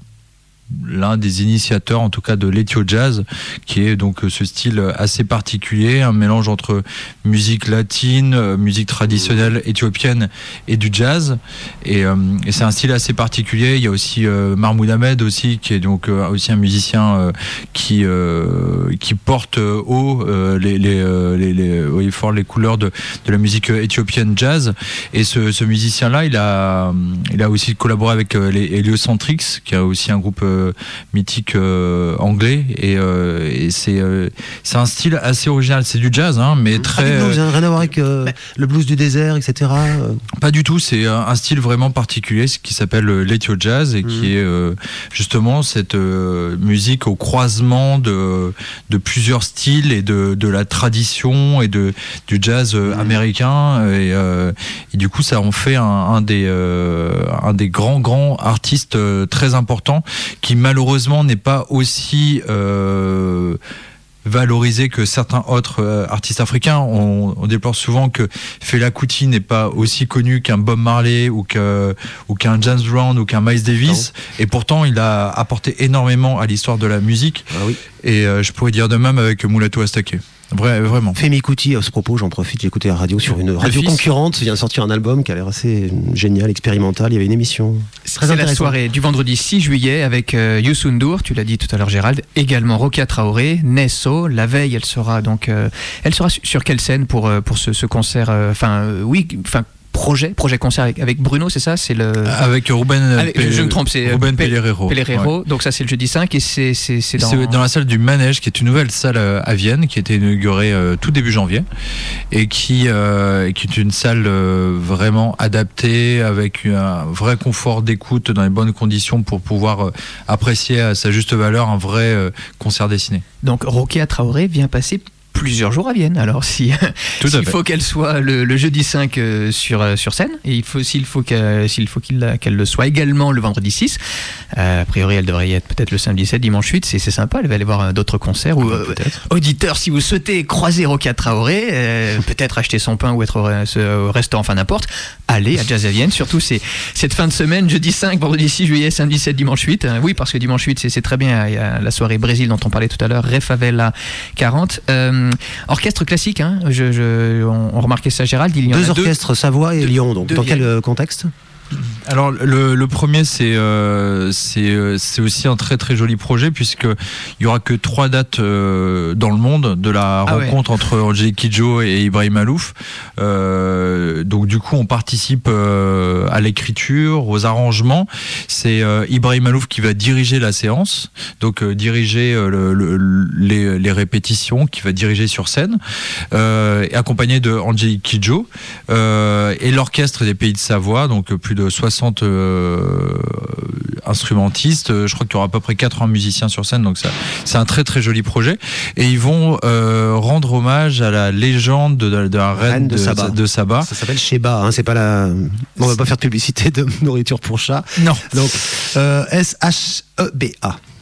l'un des initiateurs en tout cas de l'ethio jazz, qui est donc ce style assez particulier, un mélange entre musique latine, musique traditionnelle éthiopienne et du jazz, et, euh, et c'est un style assez particulier. Il y a aussi euh, Mahmoud Ahmed aussi, qui est donc euh, aussi un musicien euh, qui euh, qui porte haut euh, les les euh, les, les, oui, fort les couleurs de de la musique éthiopienne jazz. Et ce, ce musicien là, il a il a aussi collaboré avec euh, les Heliocentrics, qui a aussi un groupe euh, mythique euh, anglais, et, euh, et c'est euh, c'est un style assez original. C'est du jazz, hein, mais très ah, du blues, hein, rien à voir avec euh, bah, le blues du désert, et cetera. Pas du tout. C'est un, un style vraiment particulier, ce qui s'appelle l'ethio jazz, et mmh. qui est euh, justement cette euh, musique au croisement de de plusieurs styles et de de la tradition et de du jazz euh, mmh. américain, et, euh, et du coup ça en fait un, un des euh, un des grands grands artistes euh, très importants, qui malheureusement n'est pas aussi euh, valorisé que certains autres euh, artistes africains. On, on déplore souvent que Fela Kuti n'est pas aussi connu qu'un Bob Marley ou, que, ou qu'un James Brown ou qu'un Miles Davis, et pourtant il a apporté énormément à l'histoire de la musique. Ah oui. Et euh, je pourrais dire de même avec Mulatu Astatke. Vrai, vraiment. Femi Kuti, à ce propos, j'en profite, j'ai écouté la radio sur une radio fils. concurrente, il vient de sortir un album qui a l'air assez génial, expérimental, il y avait une émission très C'est intéressante. la soirée du vendredi six juillet avec euh, Youssou N'Dour, tu l'as dit tout à l'heure Gérald, également Rokia Traoré, Nesso. La veille, elle sera donc, euh, elle sera sur, sur quelle scène pour, euh, pour ce, ce concert, enfin euh, oui, enfin projet, projet concert avec, avec Bruno, c'est ça, c'est le avec Ruben, avec, Pe- je me trompe, c'est Ruben Pe- Pellerero. Pellerero. Ouais. Donc ça c'est le jeudi cinq, et c'est c'est c'est dans... c'est dans la salle du Manège, qui est une nouvelle salle à Vienne, qui a été inaugurée euh, tout début janvier, et qui euh, qui est une salle euh, vraiment adaptée, avec un vrai confort d'écoute, dans les bonnes conditions pour pouvoir euh, apprécier à sa juste valeur un vrai euh, concert dessiné. Donc Rokia Traoré vient passer plusieurs jours à Vienne. Alors si s'il faut qu'elle soit le, le jeudi cinq euh, sur euh, sur scène, et il faut s'il faut qu'elle s'il faut qu'il, qu'elle le soit également le vendredi six. Euh, a priori, elle devrait y être peut-être le samedi sept, dimanche huit. C'est c'est sympa. Elle va aller voir euh, d'autres concerts. Ou euh, auditeurs, si vous souhaitez croiser Rokia Traoré, euh, peut-être acheter son pain ou être au, au restaurant, enfin n'importe. Allez à Jazz à Vienne. Surtout c'est cette fin de semaine, jeudi cinq, vendredi six juillet, samedi sept, dimanche huit. Euh, oui, parce que dimanche huit, c'est c'est très bien. Il y a la soirée Brésil dont on parlait tout à l'heure, Refavela quarante. Euh, Orchestre classique, hein, je, je, on, on remarquait ça Gérald, il y en deux a orchestres, deux, Savoie et deux, Lyon, donc dans quel euh, contexte ? Alors le, le premier c'est euh, c'est c'est aussi un très très joli projet, puisque il y aura que trois dates euh, dans le monde de la ah rencontre ouais. entre Angélique Kidjo et Ibrahim Malouf. Euh, donc du coup on participe euh, à l'écriture, aux arrangements. C'est euh, Ibrahim Malouf qui va diriger la séance, donc euh, diriger euh, le, le, les, les répétitions, qui va diriger sur scène, euh, et accompagné de Angélique Kidjo euh, et l'orchestre des Pays de Savoie, donc plus de soixante euh, instrumentistes. Je crois qu'il y aura à peu près quatre-vingts musiciens sur scène, donc ça, c'est un très très joli projet. Et ils vont euh, rendre hommage à la légende de, de, de la reine, reine de, de, Saba. de Saba. Ça s'appelle Sheba, hein, c'est pas la. On va pas faire de publicité de nourriture pour chat. Non. Donc euh, S H E B A, Sheba.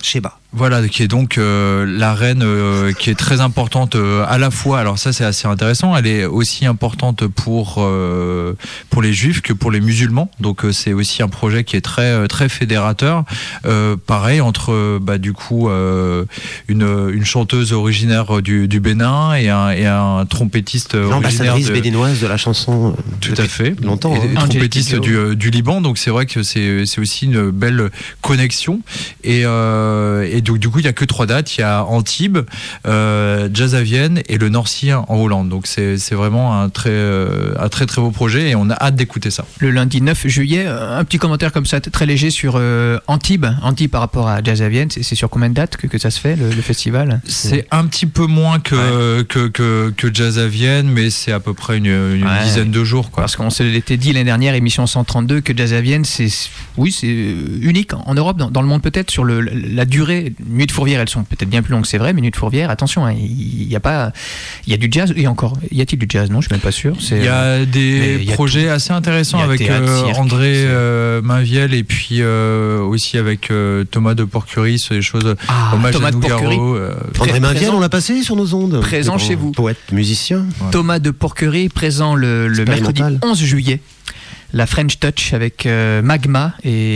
Voilà, qui est donc euh, l'arène euh, qui est très importante euh, à la fois. Alors ça, c'est assez intéressant. Elle est aussi importante pour euh, pour les juifs que pour les musulmans. Donc euh, c'est aussi un projet qui est très très fédérateur. Euh, pareil entre bah du coup euh, une une chanteuse originaire du, du Bénin et un et un trompettiste originaire l'ambassadrice de, béninoise de la chanson. Euh, tout à fait. Longtemps. Et, Hein. et trompettiste du du Liban. Donc c'est vrai que c'est c'est aussi une belle connexion. Et euh, et donc du coup il y a que trois dates, il y a Antibes, euh, Jazz à Vienne et le Nord Sea en Hollande. Donc c'est c'est vraiment un très euh, un très très beau projet et on a hâte d'écouter ça. Le lundi neuf juillet, un petit commentaire comme ça très léger sur euh, Antibes, Antibes par rapport à Jazz à Vienne, c'est, c'est sur combien de dates que, que ça se fait le, le festival? C'est un petit peu moins que, ouais. que, que que Jazz à Vienne, mais c'est à peu près une, une ouais. dizaine de jours quoi. Parce qu'on se l'était dit l'année dernière, émission cent trente-deux, que Jazz à Vienne c'est oui c'est unique en Europe, dans, dans le monde peut-être sur le, la durée. Nuit de Fourvière, elles sont peut-être bien plus longues, c'est vrai, mais Nuit de Fourvière, attention, hein, il y a pas, il y a du jazz et encore, y a-t-il du jazz? Non, je suis même pas sûr. Il y a des y a projets tout. assez intéressants avec théâtre, euh, cirque, André euh, Mainviel et puis euh, aussi avec euh, Thomas de Porquerie, sur des choses. Ah, hommage Thomas à de Porquerie. Euh, André Mainviel, on l'a passé sur nos ondes. Présent chez vous. Poète, musicien. Ouais. Thomas de Porquerie, présent le, le mercredi onze juillet. La French Touch avec euh, Magma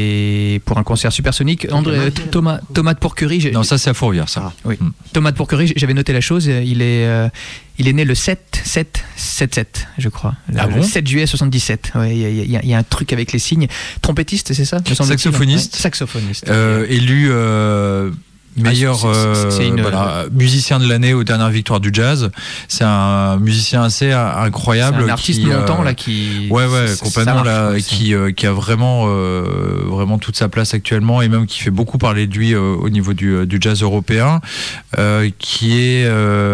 et pour un concert supersonique. André, Thomas, Thomas de Porquerie. Non, ça c'est à Fourvière, ça. Ah. Oui. Mm. Thomas de Porquerie, j'avais noté la chose. Il est, euh, il est né le sept sept sept sept, je crois. Ah le bon sept juillet soixante-dix-sept. Ouais, il y, y, y a un truc avec les signes. Trompettiste, c'est ça? Saxophoniste. Ouais. Saxophoniste. Euh, élu. Euh... meilleur ah, c'est, c'est, c'est une... euh, voilà, musicien de l'année aux dernières victoires du jazz. C'est un musicien assez incroyable. C'est un artiste qui, montant euh, là qui. Ouais ouais c'est, complètement là marche, qui euh, qui a vraiment euh, vraiment toute sa place actuellement et même qui fait beaucoup parler de lui euh, au niveau du, du jazz européen. Euh, qui est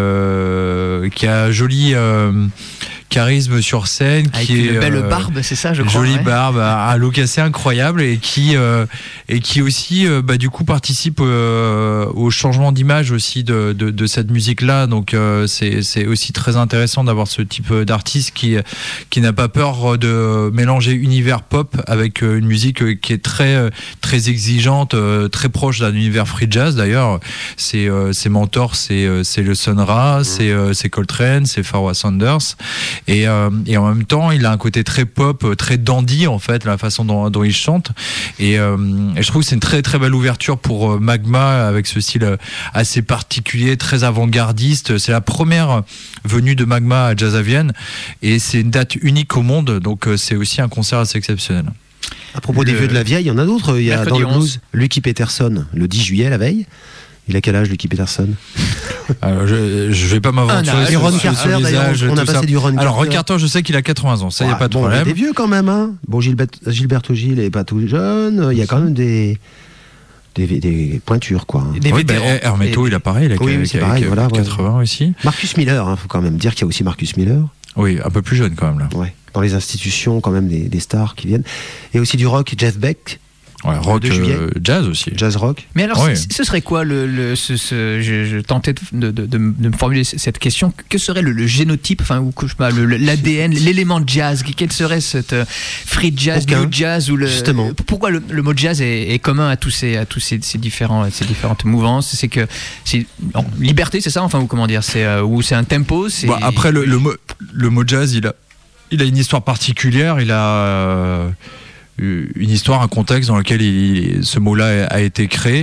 euh, qui a joli. Euh, charisme sur scène, avec qui une est belle euh, barbe, c'est ça, je crois. Jolie ouais. barbe, un look assez incroyable et qui euh, et qui aussi euh, bah, du coup participe euh, au changement d'image aussi de, de, de cette musique-là. Donc euh, c'est c'est aussi très intéressant d'avoir ce type d'artiste qui qui n'a pas peur de mélanger univers pop avec une musique qui est très très exigeante, très proche d'un univers free jazz d'ailleurs. Ses ses mentors, c'est c'est le Sun Ra, mmh. c'est c'est Coltrane, c'est Pharoah Sanders. Et, euh, et en même temps, il a un côté très pop, très dandy en fait, la façon dont, dont il chante. Et, euh, et je trouve que c'est une très très belle ouverture pour Magma avec ce style assez particulier, très avant-gardiste. C'est la première venue de Magma à Jazz à Vienne et c'est une date unique au monde, donc c'est aussi un concert assez exceptionnel. À propos le... des vieux de la vieille, il y en a d'autres. Il y a dans le blues, Lucky Peterson, le dix juillet la veille. Il a quel âge, Lucky Peterson? Alors, je, je vais pas m'aventurer sur, Ron Carter, sur d'ailleurs, âges, on a passé ça. Du Ron Carter. Alors, Ron Carter, je sais qu'il a quatre-vingts ans, ça, il ouais, n'y a pas de bon, problème. Il y a des vieux quand même, hein. Bon, Gilbert, Gilberto Gil n'est pas tout jeune, il y a quand même des, des, des pointures, quoi. Des oui, vétérans. Bah, Hermeto, il a pareil, il a, oui, oui, pareil, a, voilà, quatre-vingts ouais. aussi. Marcus Miller, il hein, faut quand même dire qu'il y a aussi Marcus Miller. Oui, un peu plus jeune quand même, là. Ouais. Dans les institutions, quand même, des, des stars qui viennent. Et aussi du rock, Jeff Beck. Ouais, rock, euh, jazz aussi. Jazz rock. Mais alors, oui. ce serait quoi le, le ce, ce, je, je tentais de, de, de, de me formuler cette question. Que serait le, le génotype, enfin, ou je sais pas, le, l'A D N, l'élément jazz? Quel serait cette uh, free jazz, Aucun. new jazz ou le Justement. Pourquoi le, le mot jazz est, est commun à tous ces, à tous ces, ces différents, ces différentes mouvances? C'est que c'est non, liberté, c'est ça, enfin, ou comment dire, c'est euh, ou c'est un tempo. C'est... Bon, après, le, le mot, le mot jazz, il a, il a une histoire particulière. Il a euh, une histoire, un contexte dans lequel il, ce mot-là a été créé.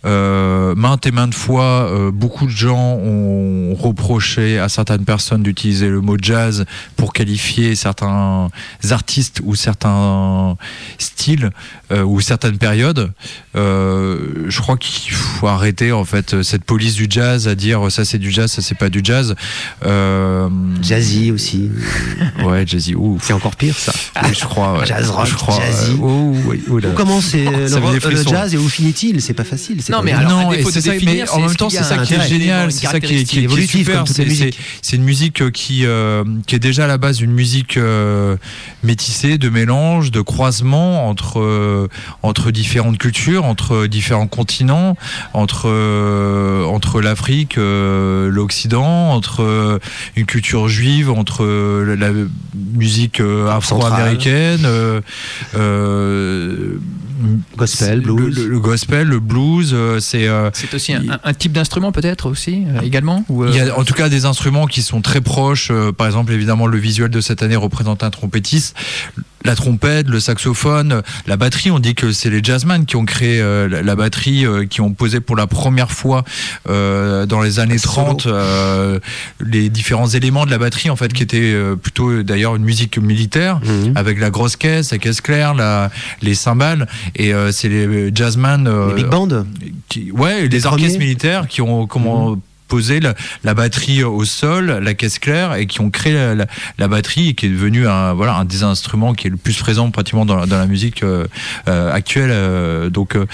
Euh, maintes et maintes fois, euh, beaucoup de gens ont reproché à certaines personnes d'utiliser le mot jazz pour qualifier certains artistes ou certains styles euh, ou certaines périodes. Euh, je crois qu'il faut arrêter en fait cette police du jazz à dire ça c'est du jazz, ça c'est pas du jazz. Euh, jazzy aussi. Ouais, jazzy. Ouf. C'est encore pire ça. Oui, je crois. Ouais. Jazz rock, je crois, jazzy. Euh, oh, oui, oh là. Comment c'est oh, le, le jazz et où finit-il? C'est pas facile. C'est non, pas mais bien. alors, non, et c'est ça, définir, mais en même temps, c'est ça qui est génial, c'est ça qui est, qui est, qui est super. C'est, c'est, c'est une musique qui, euh, qui est déjà à la base une musique euh, métissée, de mélange, de croisement entre, euh, entre différentes cultures, entre différents continents, entre, euh, entre l'Afrique, euh, l'Occident, entre euh, une culture juive, entre euh, la musique euh, afro-américaine, euh, euh, Gospel, blues. Le, le, le gospel, le blues, euh, c'est. Euh, c'est aussi un, un type d'instrument peut-être aussi euh, également. Ou, euh... Il y a en tout cas des instruments qui sont très proches. Euh, par exemple, évidemment, le visuel de cette année représente un trompettiste. La trompette, le saxophone, la batterie, on dit que c'est les jazzmen qui ont créé euh, la, la batterie, euh, qui ont posé pour la première fois euh, dans les années trente euh, les différents éléments de la batterie, en fait, qui étaient euh, plutôt d'ailleurs une musique militaire, mmh. avec la grosse caisse, la caisse claire, la, les cymbales, et euh, c'est les jazzmen... Euh, les big bands qui, ouais, les, les orchestres militaires qui ont... Comment, mmh. poser la, la batterie au sol, la caisse claire, et qui ont créé la, la, la batterie, et qui est devenu un, voilà, un des instruments qui est le plus présent pratiquement dans, dans la musique euh, euh, actuelle. Euh, donc euh,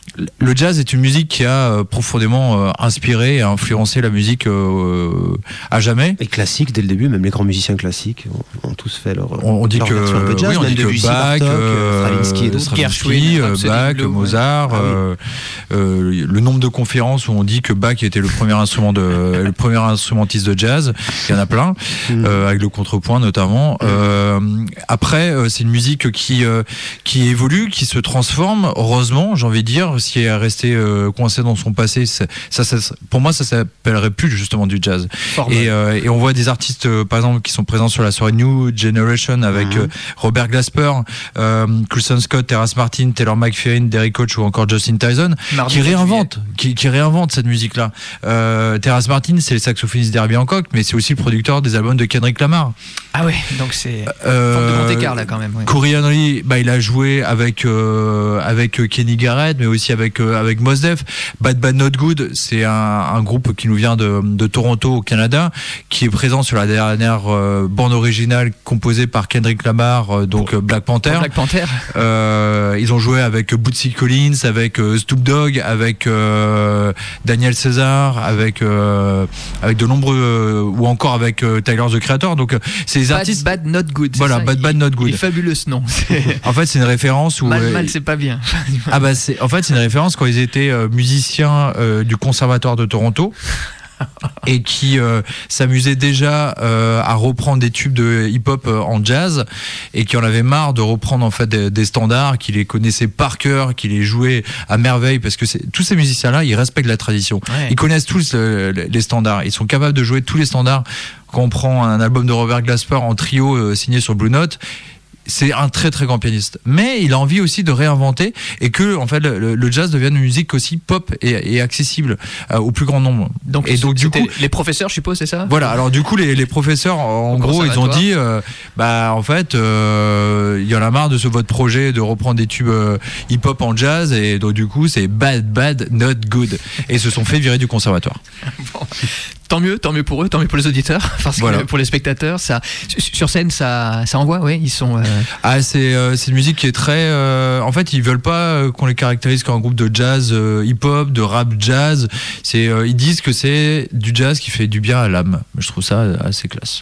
le jazz est une musique qui a euh, profondément euh, inspiré et influencé la musique euh, à jamais. Et classique dès le début, même les grands musiciens classiques ont, ont tous fait leur. On, on dit leur que, un peu de jazz, oui, on dit que Debussy, Bach, Bartok, euh, Stravinsky et d'autres. Stravinsky, euh, Bach, Blue, Mozart. Ouais. Euh, euh, le nombre de conférences où on dit que Bach était le premier instrument de, le premier instrumentiste de jazz, il y en a plein, mmh. euh, avec le contrepoint notamment. Mmh. Euh, après, euh, c'est une musique qui euh, qui évolue, qui se transforme. Heureusement, j'ai envie de dire. Qui est resté euh, coincé dans son passé, ça, ça, ça, pour moi ça s'appellerait plus justement du jazz. Et, euh, et on voit des artistes euh, par exemple qui sont présents sur la soirée New Generation avec mmh. euh, Robert Glasper, euh, Coulson Scott, Terrace Martin, Taylor McFerrin, Derek Coach ou encore Justin Tyson, Mardi qui réinventent qui, qui réinventent cette musique là. euh, Terrace Martin, c'est le saxophoniste d'Herbie Hancock, mais c'est aussi le producteur des albums de Kendrick Lamar. Ah ouais, donc c'est euh, forme de grand écart là quand même. Ouais. Corey Henry, bah, il a joué avec euh, avec Kenny Garrett, mais aussi avec euh, avec Mos Def. Bad Bad Not Good, c'est un, un groupe qui nous vient de, de Toronto au Canada, qui est présent sur la dernière euh, bande originale composée par Kendrick Lamar, euh, donc euh, Black Panther. Black Panther. Euh, ils ont joué avec Bootsy Collins, avec euh, Snoop Dogg, avec euh, Daniel César, avec euh, avec de nombreux euh, ou encore avec euh, Tyler the Creator. Donc euh, c'est des artistes. Bad Bad Not Good. Voilà, ça, Bad il, Bad Not Good. Il est fabuleux ce nom. En fait, c'est une référence où mal euh, mal c'est pas bien. Ah bah c'est en fait c'est une référence quand ils étaient euh, musiciens euh, du Conservatoire de Toronto. Et qui euh, s'amusaient déjà euh, à reprendre des tubes de hip-hop euh, en jazz, et qui en avaient marre de reprendre en fait des, des standards, qui les connaissaient par cœur, qui les jouaient à merveille, parce que c'est, tous ces musiciens-là, ils respectent la tradition. Ouais. Ils connaissent tous euh, les standards. Ils sont capables de jouer tous les standards. Quand on prend un album de Robert Glasper en trio euh, signé sur Blue Note, c'est un très très grand pianiste, mais il a envie aussi de réinventer, et que en fait le, le jazz devienne une musique aussi pop et, et accessible euh, au plus grand nombre. Donc, et donc du coup, les professeurs, je suppose, c'est ça. Voilà. Alors du coup, les, les professeurs, en gros, ils ont dit, euh, bah en fait, euh, il y en a marre de ce votre projet de reprendre des tubes euh, hip-hop en jazz, et donc du coup, c'est bad, bad, not good, et ils se sont fait virer du conservatoire. Bon. Tant mieux, tant mieux pour eux, tant mieux pour les auditeurs, parce voilà. que pour les spectateurs, ça, sur scène, ça, ça envoie, oui, ils sont. Euh... Ah, c'est, euh, c'est une musique qui est très. Euh, en fait, ils veulent pas qu'on les caractérise comme un groupe de jazz euh, hip-hop, de rap jazz. C'est, euh, ils disent que c'est du jazz qui fait du bien à l'âme. Je trouve ça assez classe.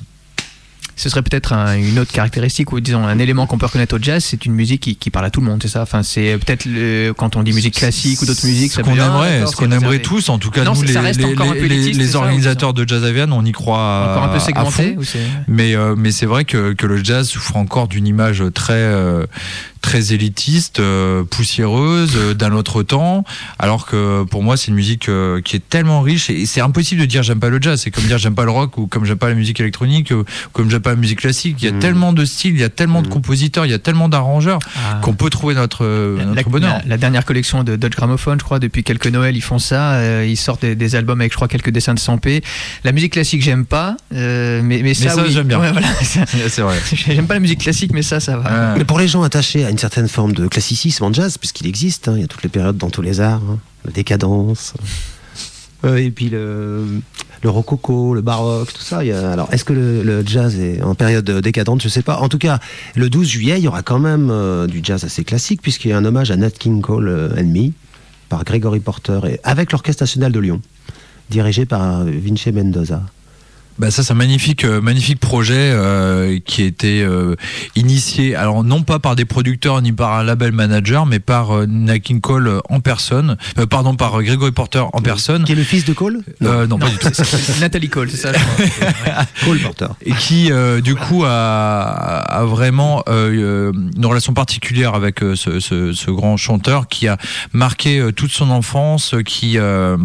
Ce serait peut-être un, une autre caractéristique, ou disons un élément qu'on peut reconnaître au jazz, c'est une musique qui, qui parle à tout le monde, c'est ça. Enfin, c'est peut-être le, quand on dit musique classique ou d'autres musiques, ce qu'on dire, aimerait, ah, ce qu'on aimerait tous, en tout cas, non, nous, les, les, les, les organisateurs de Jazzavian, on y croit encore un peu segmenté, à fond. Ou c'est... Mais, euh, mais c'est vrai que, que le jazz souffre encore d'une image très, euh, très élitiste, euh, poussiéreuse, euh, d'un autre temps, alors que pour moi, c'est une musique euh, qui est tellement riche, et c'est impossible de dire j'aime pas le jazz. C'est comme dire j'aime pas le rock, ou comme j'aime pas la musique électronique, ou comme j'aime pas la musique classique. Il y a mmh. tellement de styles, il y a tellement mmh. de compositeurs, il y a tellement d'arrangeurs ah. qu'on peut trouver notre, la, notre bonheur. La, la dernière collection de Dodge Gramophone, je crois, depuis quelques Noëls, ils font ça. Euh, ils sortent des, des albums avec, je crois, quelques dessins de Sampé. La musique classique, j'aime pas, euh, mais, mais ça, mais ça oui. j'aime bien. Ouais, voilà, ça, c'est vrai. J'aime pas la musique classique, mais ça, ça va. Ah. Mais pour les gens attachés à une certaine forme de classicisme en jazz, puisqu'il existe, hein, il y a toutes les périodes dans tous les arts, hein, la décadence. Euh, et puis le, le rococo, le baroque, tout ça. Il y a, alors, est-ce que le, le jazz est en période décadente? Je sais pas. En tout cas, le douze juillet, il y aura quand même euh, du jazz assez classique, puisqu'il y a un hommage à Nat King Cole euh, and Me, par Gregory Porter, et avec l'Orchestre National de Lyon, dirigé par Vinci Mendoza. Bah ça c'est un magnifique euh, magnifique projet euh, qui a été euh, initié alors non pas par des producteurs ni par un label manager mais par euh, Nat King Cole en personne euh, pardon par euh, Gregory Porter en personne qui est le fils de Cole euh, non, non pas Non, du tout c'est- c'est Nathalie Cole, c'est ça je crois. Cole Porter et qui euh, du coup a, a vraiment euh, une relation particulière avec euh, ce, ce, ce grand chanteur qui a marqué euh, toute son enfance, qui euh,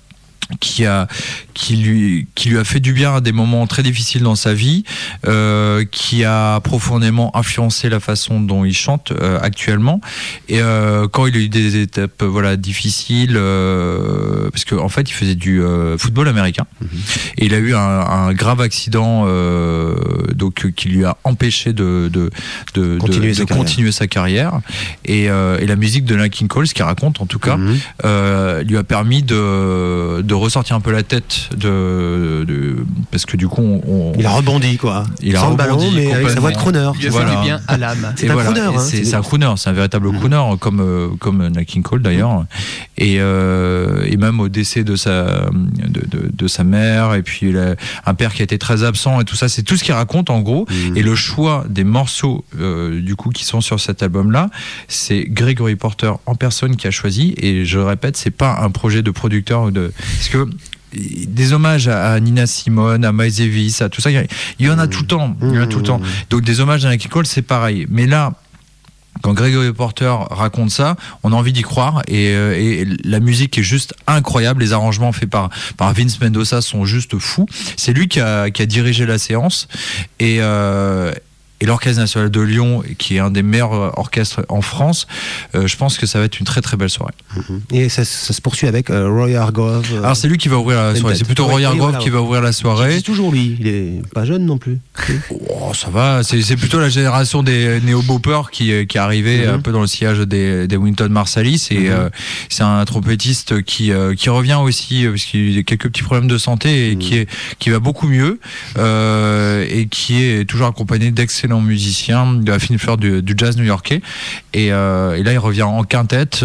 qui a qui lui qui lui a fait du bien à des moments très difficiles dans sa vie, euh, qui a profondément influencé la façon dont il chante euh, actuellement. Et euh, quand il a eu des étapes euh, voilà difficiles, euh, parce qu'en en fait il faisait du euh, football américain, mmh. et il a eu un, un grave accident euh, donc euh, qui lui a empêché de de de continuer, de, sa, de carrière. continuer sa carrière. Et, euh, et la musique de Nat King Cole, ce qu'il raconte en tout cas, mmh. euh, lui a permis de de ressortir un peu la tête de, de parce que du coup on, on il a rebondi quoi il a sans rebondi le ballon mais avec sa voix de crooner Il lui a voilà. fait du bien à l'âme. C'est et un voilà. crooner hein, c'est, c'est, c'est un crooner c'est un véritable mmh. crooner comme euh, comme Nat King Cole d'ailleurs, et euh, et même au décès de sa de, de, de sa mère, et puis il a un père qui a été très absent et tout ça, c'est tout ce qu'il raconte en gros. mmh. Et le choix des morceaux euh, du coup qui sont sur cet album là, c'est Gregory Porter en personne qui a choisi, et je répète, c'est pas un projet de producteur ou de parce que des hommages à Nina Simone, à Miles Davis, à tout ça, il y, y en a tout le temps, il y en a tout le temps. Donc des hommages à Nat King Cole, c'est pareil. Mais là, quand Gregory Porter raconte ça, on a envie d'y croire, et, et la musique est juste incroyable. Les arrangements faits par par Vince Mendoza sont juste fous. C'est lui qui a qui a dirigé la séance, et euh, et l'Orchestre National de Lyon, qui est un des meilleurs orchestres en France, euh, je pense que ça va être une très très belle soirée. Et ça, ça se poursuit avec euh, Roy Hargrove. Euh, Alors c'est lui qui va ouvrir la soirée, c'est plutôt Roy Hargrove qui va ouvrir la soirée. C'est toujours lui, il est pas jeune non plus. Oh, ça va, c'est, c'est plutôt la génération des néo-boppers qui, qui est arrivée mm-hmm. un peu dans le sillage des, des Wynton Marsalis, et mm-hmm. euh, c'est un trompettiste qui, euh, qui revient aussi, parce qu'il a quelques petits problèmes de santé, et mm-hmm. qui, est, qui va beaucoup mieux, euh, et qui est toujours accompagné d'excellents musicien de la fine fleur du, du jazz new-yorkais, et, euh, et là il revient en quintette,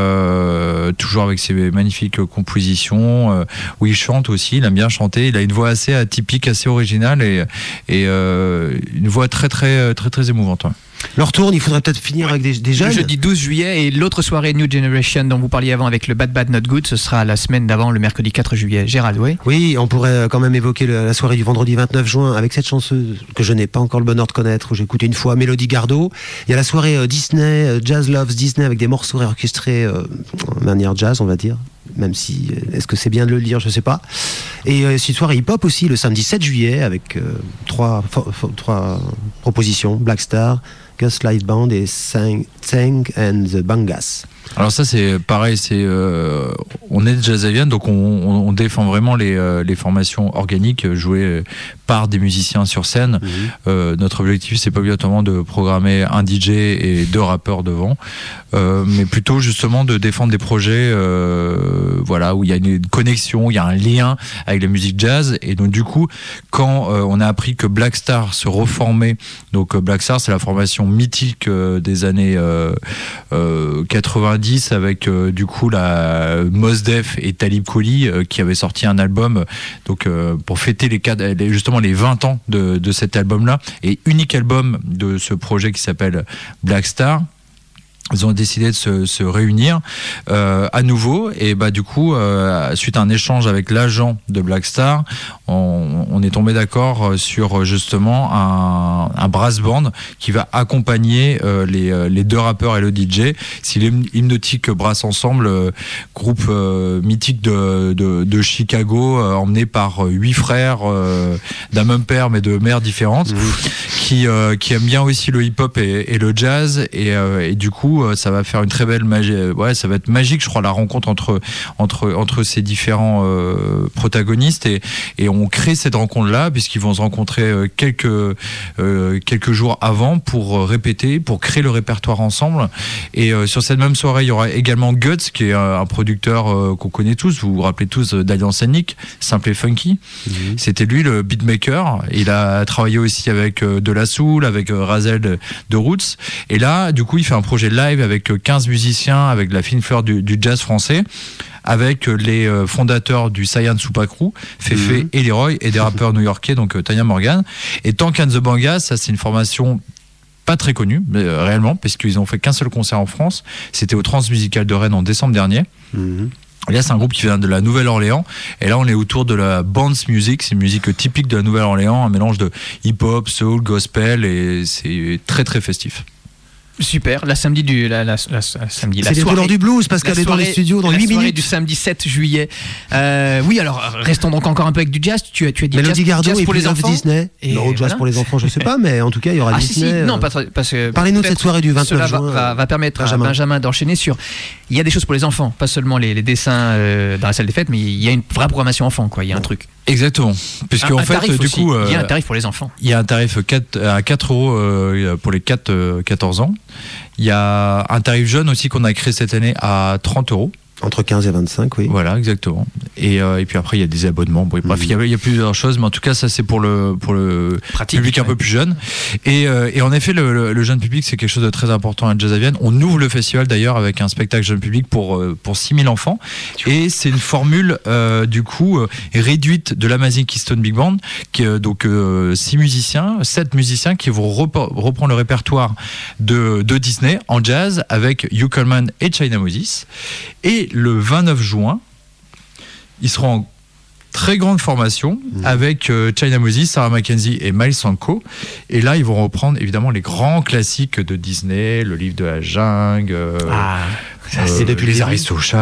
euh, toujours avec ses magnifiques compositions, euh, où il chante aussi, il aime bien chanter, il a une voix assez atypique, assez originale, et, et euh, une voix très très très très émouvante. Ouais. Leur tourne, il faudrait peut-être finir ouais. avec des, des jeunes. Le jeudi douze juillet, et l'autre soirée New Generation dont vous parliez avant avec le Bad Bad Not Good, ce sera la semaine d'avant, le mercredi quatre juillet. Gérald, oui. Oui, on pourrait quand même évoquer le, la soirée du vendredi vingt-neuf juin avec cette chanteuse que je n'ai pas encore le bonheur de connaître, où j'ai écouté une fois, Mélodie Gardot. Il y a la soirée euh, Disney, euh, Jazz Loves Disney, avec des morceaux réorchestrés euh, en manière jazz, on va dire. Même si, est-ce que c'est bien de le lire, je ne sais pas. Et euh, c'est une soirée hip-hop aussi, le samedi sept juillet, avec euh, trois, fo- fo- trois propositions, Black Star, Gus Light Band et Tseng and the Bangas. Alors ça c'est pareil, c'est euh, on est de Jazzavienne, donc on, on, on défend vraiment les, euh, les formations organiques jouées par des musiciens sur scène. Mmh. Euh, notre objectif c'est pas obligatoirement de programmer un D J et deux rappeurs devant, euh, mais plutôt justement de défendre des projets, euh, voilà, où il y a une connexion, il y a un lien avec la musique jazz. Et donc du coup, quand euh, on a appris que Black Star se reformait, donc Black Star c'est la formation mythique euh, des années euh, euh, quatre-vingt-dix, avec euh, du coup la Mos Def et Talib Kweli euh, qui avaient sorti un album donc euh, pour fêter les, les justement les vingt ans de, de cet album là, et unique album de ce projet qui s'appelle Black Star. Ils ont décidé de se, se réunir euh, à nouveau, et bah du coup euh, suite à un échange avec l'agent de Black Star, on, on est tombé d'accord sur justement un, un brass band qui va accompagner euh, les, les deux rappeurs et le D J. Si les Hypnotic Brass Ensemble, euh, groupe euh, mythique de, de, de Chicago, euh, emmené par huit frères euh, d'un même père mais de mères différentes, mmh. qui, euh, qui aiment bien aussi le hip-hop et, et le jazz, et, euh, et du coup ça va faire une très belle magie. Ouais, ça va être magique, je crois, la rencontre entre entre entre ces différents euh, protagonistes, et et on crée cette rencontre là puisqu'ils vont se rencontrer euh, quelques euh, quelques jours avant pour répéter, pour créer le répertoire ensemble. Et euh, sur cette même soirée, il y aura également Guts, qui est un, un producteur euh, qu'on connaît tous. Vous vous rappelez tous d'Alliance Scénique, Simple et Funky. Mmh. C'était lui le beatmaker. Il a travaillé aussi avec euh, De La Soul, avec euh, Razel de, de Roots. Et là, du coup, il fait un projet live live avec quinze musiciens, avec de la fine fleur du, du jazz français, avec les fondateurs du Sayan Super Crew, Féfé mmh. et Leroy, et des rappeurs new-yorkais, donc Tanya Morgan. Et Tank and the Bangas, ça c'est une formation pas très connue, mais euh, réellement, parce qu'ils ont fait qu'un seul concert en France. C'était au Transmusical de Rennes en décembre dernier. Mmh. Et là, c'est un groupe qui vient de la Nouvelle-Orléans. Et là, on est autour de la bounce music. C'est une musique typique de la Nouvelle-Orléans, un mélange de hip-hop, soul, gospel, et c'est très très festif. Super, la samedi du la, la, la, la samedi c'est les voleurs du blues parce qu'elle est dans les studios dans huit minutes du samedi sept juillet. Euh, oui, alors restons donc encore un peu avec du jazz. Tu as tu as dit Mélodie jazz, Gardot jazz et pour les enfants. Disney. Et non, jazz voilà. pour les enfants, je sais pas, mais en tout cas, il y aura ah, Disney. Si, si. Non, euh... pas parce que parlez-nous de cette soirée du vingt-neuf cela juin. Va, va, va permettre Benjamin. à Benjamin d'enchaîner sur. Il y a des choses pour les enfants, pas seulement les, les dessins euh, dans la salle des fêtes, mais il y a une vraie programmation enfant, quoi. Il y a un truc. Exactement. Puisque un, en un fait, du aussi. coup, euh, il y a un tarif pour les enfants. Il y a un tarif à quatre euros euh, pour les quatre quatorze ans. Il y a un tarif jeune aussi qu'on a créé cette année à trente euros. Entre quinze et vingt-cinq, oui. Voilà, exactement. Et, euh, et puis après, il y a des abonnements. Bon, bref, mmh. il, y a, il y a plusieurs choses, mais en tout cas, ça, c'est pour le, pour le Pratique, public un ouais. peu plus jeune. Et, euh, et en effet, le, le, le jeune public, c'est quelque chose de très important à Jazz à Vienne. On ouvre le festival d'ailleurs avec un spectacle jeune public pour, pour six mille enfants. Et c'est une formule, euh, du coup, euh, réduite de l'Amazing Keystone Big Band, qui est donc euh, six musiciens, sept musiciens qui vont repor- reprendre le répertoire de, de Disney en jazz avec Hugh Coleman et China Moses. Et le vingt-neuf juin, ils seront en très grande formation mmh. avec euh, China Moses, Sarah Mackenzie et Miles Sanko. Et là, ils vont reprendre évidemment les grands classiques de Disney, le livre de la jungle, euh, ah, ça, euh, c'est depuis les Aristochats.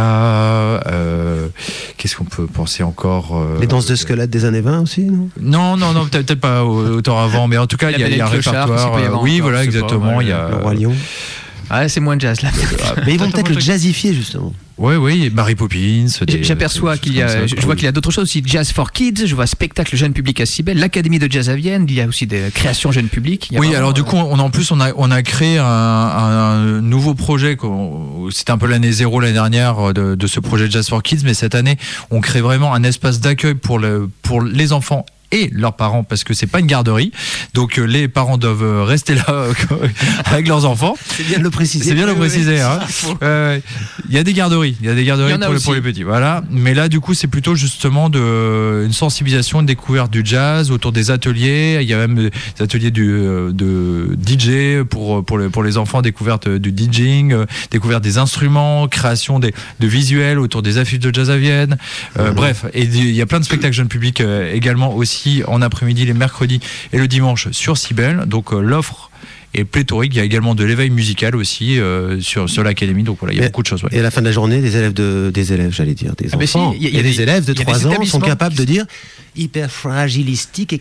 Euh, qu'est-ce qu'on peut penser encore euh, les danses de squelettes des années vingt aussi, non Non, non, non, peut-être, peut-être pas autant avant, mais en tout cas, il y a, y a un répertoire. Euh, oui, encore, voilà, exactement. Pas, il y a le Roi Lion. Ah, c'est moins jazz là. Mais ils vont peut-être le jazzifier justement. Oui, oui, Mary Poppins. Des, J'aperçois qu'il y a, ça, je, je vois qu'il y a d'autres choses aussi. Jazz for Kids, je vois spectacle jeune public à Cybèle, l'Académie de Jazz à Vienne, il y a aussi des créations jeune public. Oui, alors du coup, on, en plus, on a, on a créé un, un nouveau projet. C'était un peu l'année zéro l'année dernière de, de ce projet Jazz for Kids, mais cette année, on crée vraiment un espace d'accueil pour, le, pour les enfants et leurs parents, parce que c'est pas une garderie, donc euh, les parents doivent euh, rester là euh, avec leurs enfants. C'est bien de le préciser. C'est bien de le préciser. Il hein. euh, y a des garderies, il y a des garderies pour, les, pour les petits. Voilà. Mais là, du coup, c'est plutôt justement de une sensibilisation, une découverte du jazz autour des ateliers. Il y a même des ateliers du, de D J pour pour les pour les enfants, découverte du DJing, découverte des instruments, création des de visuels autour des affiches de Jazz à Vienne. Euh, mmh. Bref, et il y a plein de spectacles jeunes publics euh, également aussi. En après-midi, les mercredis et le dimanche sur Cybèle. Donc euh, l'offre est pléthorique. Il y a également de l'éveil musical aussi euh, sur, sur l'académie. Donc voilà, il y a et, beaucoup de choses. Ouais. Et à la fin de la journée, des élèves, de, des élèves j'allais dire, des ah enfants. Il y, y, y a des, des élèves de trois ans qui sont capables de dire hyper fragilistique,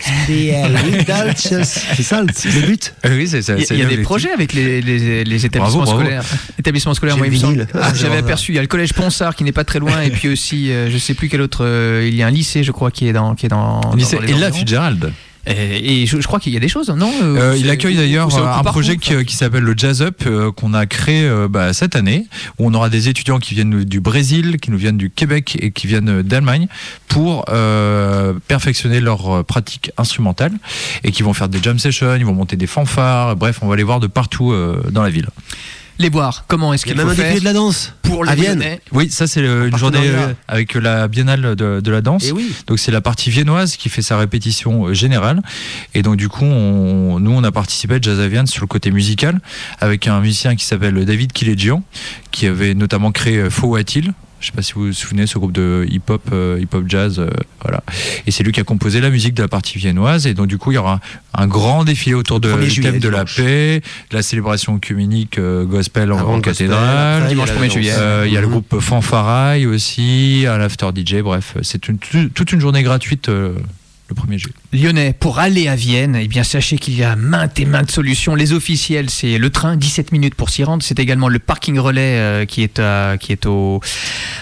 c'est ça le but. Euh, oui, c'est ça. Il y a, y a des projets avec les, les, les établissements bravo, scolaires. Bravo. Établissements scolaires, moi, il me semble. Ah, j'avais aperçu. Il y a le collège Ponsard qui n'est pas très loin, et puis aussi, euh, je sais plus quel autre. Euh, il y a un lycée, je crois, qui est dans, qui est dans. Le lycée Ella Fitzgerald. Fitzgerald. Et, et je, je crois qu'il y a des choses, non euh, Il accueille d'ailleurs un projet qui, qui s'appelle le Jazz Up euh, qu'on a créé euh, bah, cette année, où on aura des étudiants qui viennent du Brésil, qui nous viennent du Québec et qui viennent d'Allemagne pour euh, perfectionner leur pratique instrumentale et qui vont faire des jam sessions, ils vont monter des fanfares, bref, on va les voir de partout euh, dans la ville. Les boire, comment est-ce qu'il faut faire ? Il y a même un défilé de la danse pour les à Vienne. Lyonnais. Oui, ça c'est le, une journée euh, avec la Biennale de, de la danse. Et oui. Donc c'est la partie viennoise qui fait sa répétition euh, générale. Et donc du coup, on, nous on a participé à Jazz à Vienne sur le côté musical avec un musicien qui s'appelle David Kiledjian, qui avait notamment créé Faux At-il. Je sais pas si vous vous souvenez, ce groupe de hip-hop, euh, hip-hop jazz, euh, voilà. Et c'est lui qui a composé la musique de la partie viennoise. Et donc du coup, il y aura un, un grand défilé autour de, du thème de la paix, de la célébration œcuménique euh, gospel en, en cathédrale. Dimanche premier juillet. Euh, il y a mm-hmm. le groupe Fanfaraille aussi, un after D J. Bref, c'est une, toute une journée gratuite. Euh, le premier juillet. Lyonnais, pour aller à Vienne, eh bien, sachez qu'il y a maintes et maintes solutions. Les officiels, c'est le train, dix-sept minutes pour s'y rendre. C'est également le parking relais euh, qui est, à, qui est au,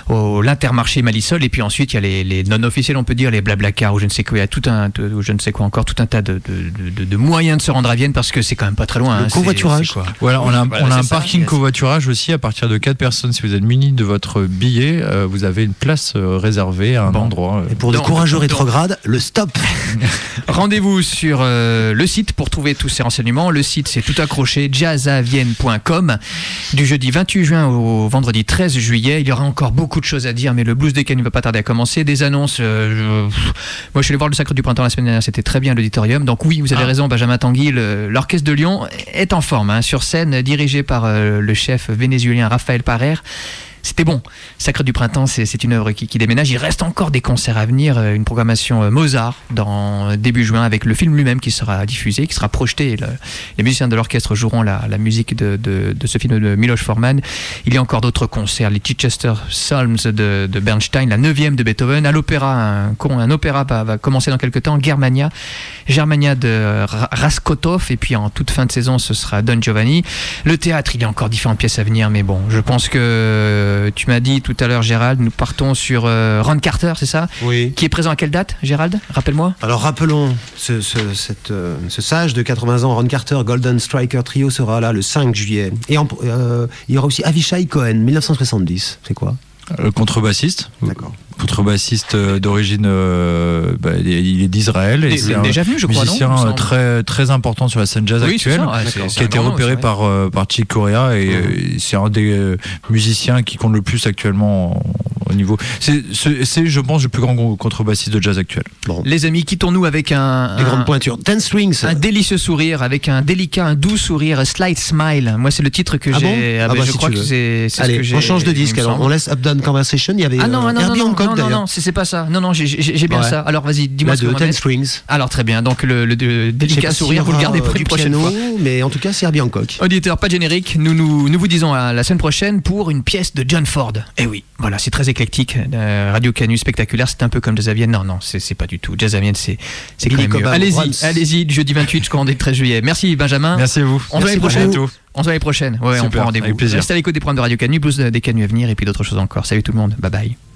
au l'Intermarché Malisol, et puis ensuite il y a les, les non officiels, on peut dire, les Blablacar ou je ne sais quoi, il y a tout un, ou je ne sais quoi encore, tout un tas de, de, de, de moyens de se rendre à Vienne parce que c'est quand même pas très loin. Le hein, covoiturage. c'est, c'est Voilà, on a, voilà, on a un ça, parking covoiturage aussi à partir de quatre personnes. Si vous êtes muni de votre billet, euh, vous avez une place euh, réservée à un bon. endroit. Euh. Et pour de Donc, courageux donc, rétrogrades, le stop. Rendez-vous sur euh, le site pour trouver tous ces renseignements. Le site, c'est tout accroché, jazzavienne point com. Du jeudi vingt-huit juin au vendredi treize juillet. Il y aura encore beaucoup de choses à dire, mais le Blues des Canuts ne va pas tarder à commencer. Des annonces. Euh, je... Moi, je suis allé voir le Sacre du Printemps la semaine dernière. C'était très bien l'auditorium. Donc oui, vous avez ah. raison, Benjamin Tanguy. Le, l'Orchestre de Lyon est en forme. Hein, sur scène, dirigé par euh, le chef vénézuélien Raphaël Parer. C'était bon. Sacre du Printemps, c'est, c'est une œuvre qui, qui déménage. Il reste encore des concerts à venir, une programmation Mozart dans début juin avec le film lui-même qui sera diffusé, qui sera projeté. Le, les musiciens de l'orchestre joueront la, la musique de, de, de ce film de Miloš Forman. Il y a encore d'autres concerts, les Chichester Psalms de, de Bernstein, la neuvième de Beethoven, à l'opéra, un, un opéra va, va commencer dans quelques temps, Germania, Germania de Raskotov, et puis en toute fin de saison, ce sera Don Giovanni. Le théâtre, il y a encore différentes pièces à venir, mais bon, je pense que tu m'as dit tout à l'heure, Gérald, nous partons sur euh, Ron Carter, c'est ça ? Oui. Qui est présent à quelle date, Gérald ? Rappelle-moi. Alors rappelons, ce, ce, cette, euh, ce sage de quatre-vingts ans, Ron Carter, Golden Striker Trio, sera là le cinq juillet. Et en, euh, il y aura aussi Avishai Cohen, dix-neuf cent soixante-dix. C'est quoi ? Le contrebassiste. D'accord. Contrebassiste d'origine, euh, bah, il est d'Israël. Et c'est déjà venu, je crois, musicien non très, très important sur la scène jazz oui, actuelle, ouais, c'est, qui a été repéré nom, par, euh, par Chick Corea, et mmh. euh, c'est un des euh, musiciens qui compte le plus actuellement au niveau. C'est, c'est, c'est, je pense, le plus grand contrebassiste de jazz actuel. Bon. Les amis, quittons-nous avec un. Des un, grandes pointures. Ten Strings. Un délicieux sourire, avec un délicat, un doux sourire, a slight smile. Moi, c'est le titre que ah j'ai. Bon ah bah, bah, je si crois que c'est, c'est Allez, ce que j'ai. On change de disque alors. On laisse Up Down Conversation. Il y avait. Ah non, euh, non, Herbie non, Hancock non, d'ailleurs. non, non, c'est, c'est pas ça. Non, non, j'ai, j'ai, j'ai bien ouais. ça. Alors vas-y, dis-moi là, ce que de vous Ten en Strings. Alors très bien. Donc le, le, le délicat sourire, vous le gardez pour une prochaine piano, fois. Mais en tout cas, c'est Herbie Hancock. Auditeur, pas de générique. Nous, nous, nous vous disons à la semaine prochaine pour une pièce de John Ford. Eh oui, voilà, c'est très éclectique. Euh, Radio Canut spectaculaire, c'est un peu comme Jazzavienne. Non, non, c'est, c'est pas du tout. Jazzavienne, c'est, c'est quand même mieux. Allez-y, Rams. allez-y, jeudi vingt-huit jusqu'au treize juillet. Merci Benjamin. Merci à vous. On se voit l'année prochaine. On se voit l'année prochaine. Ouais, Super, on prend rendez-vous. Avec plaisir. Restez à l'écoute des programmes de Radio Canut, Blues des Canuts à venir et puis d'autres choses encore. Salut tout le monde. Bye bye.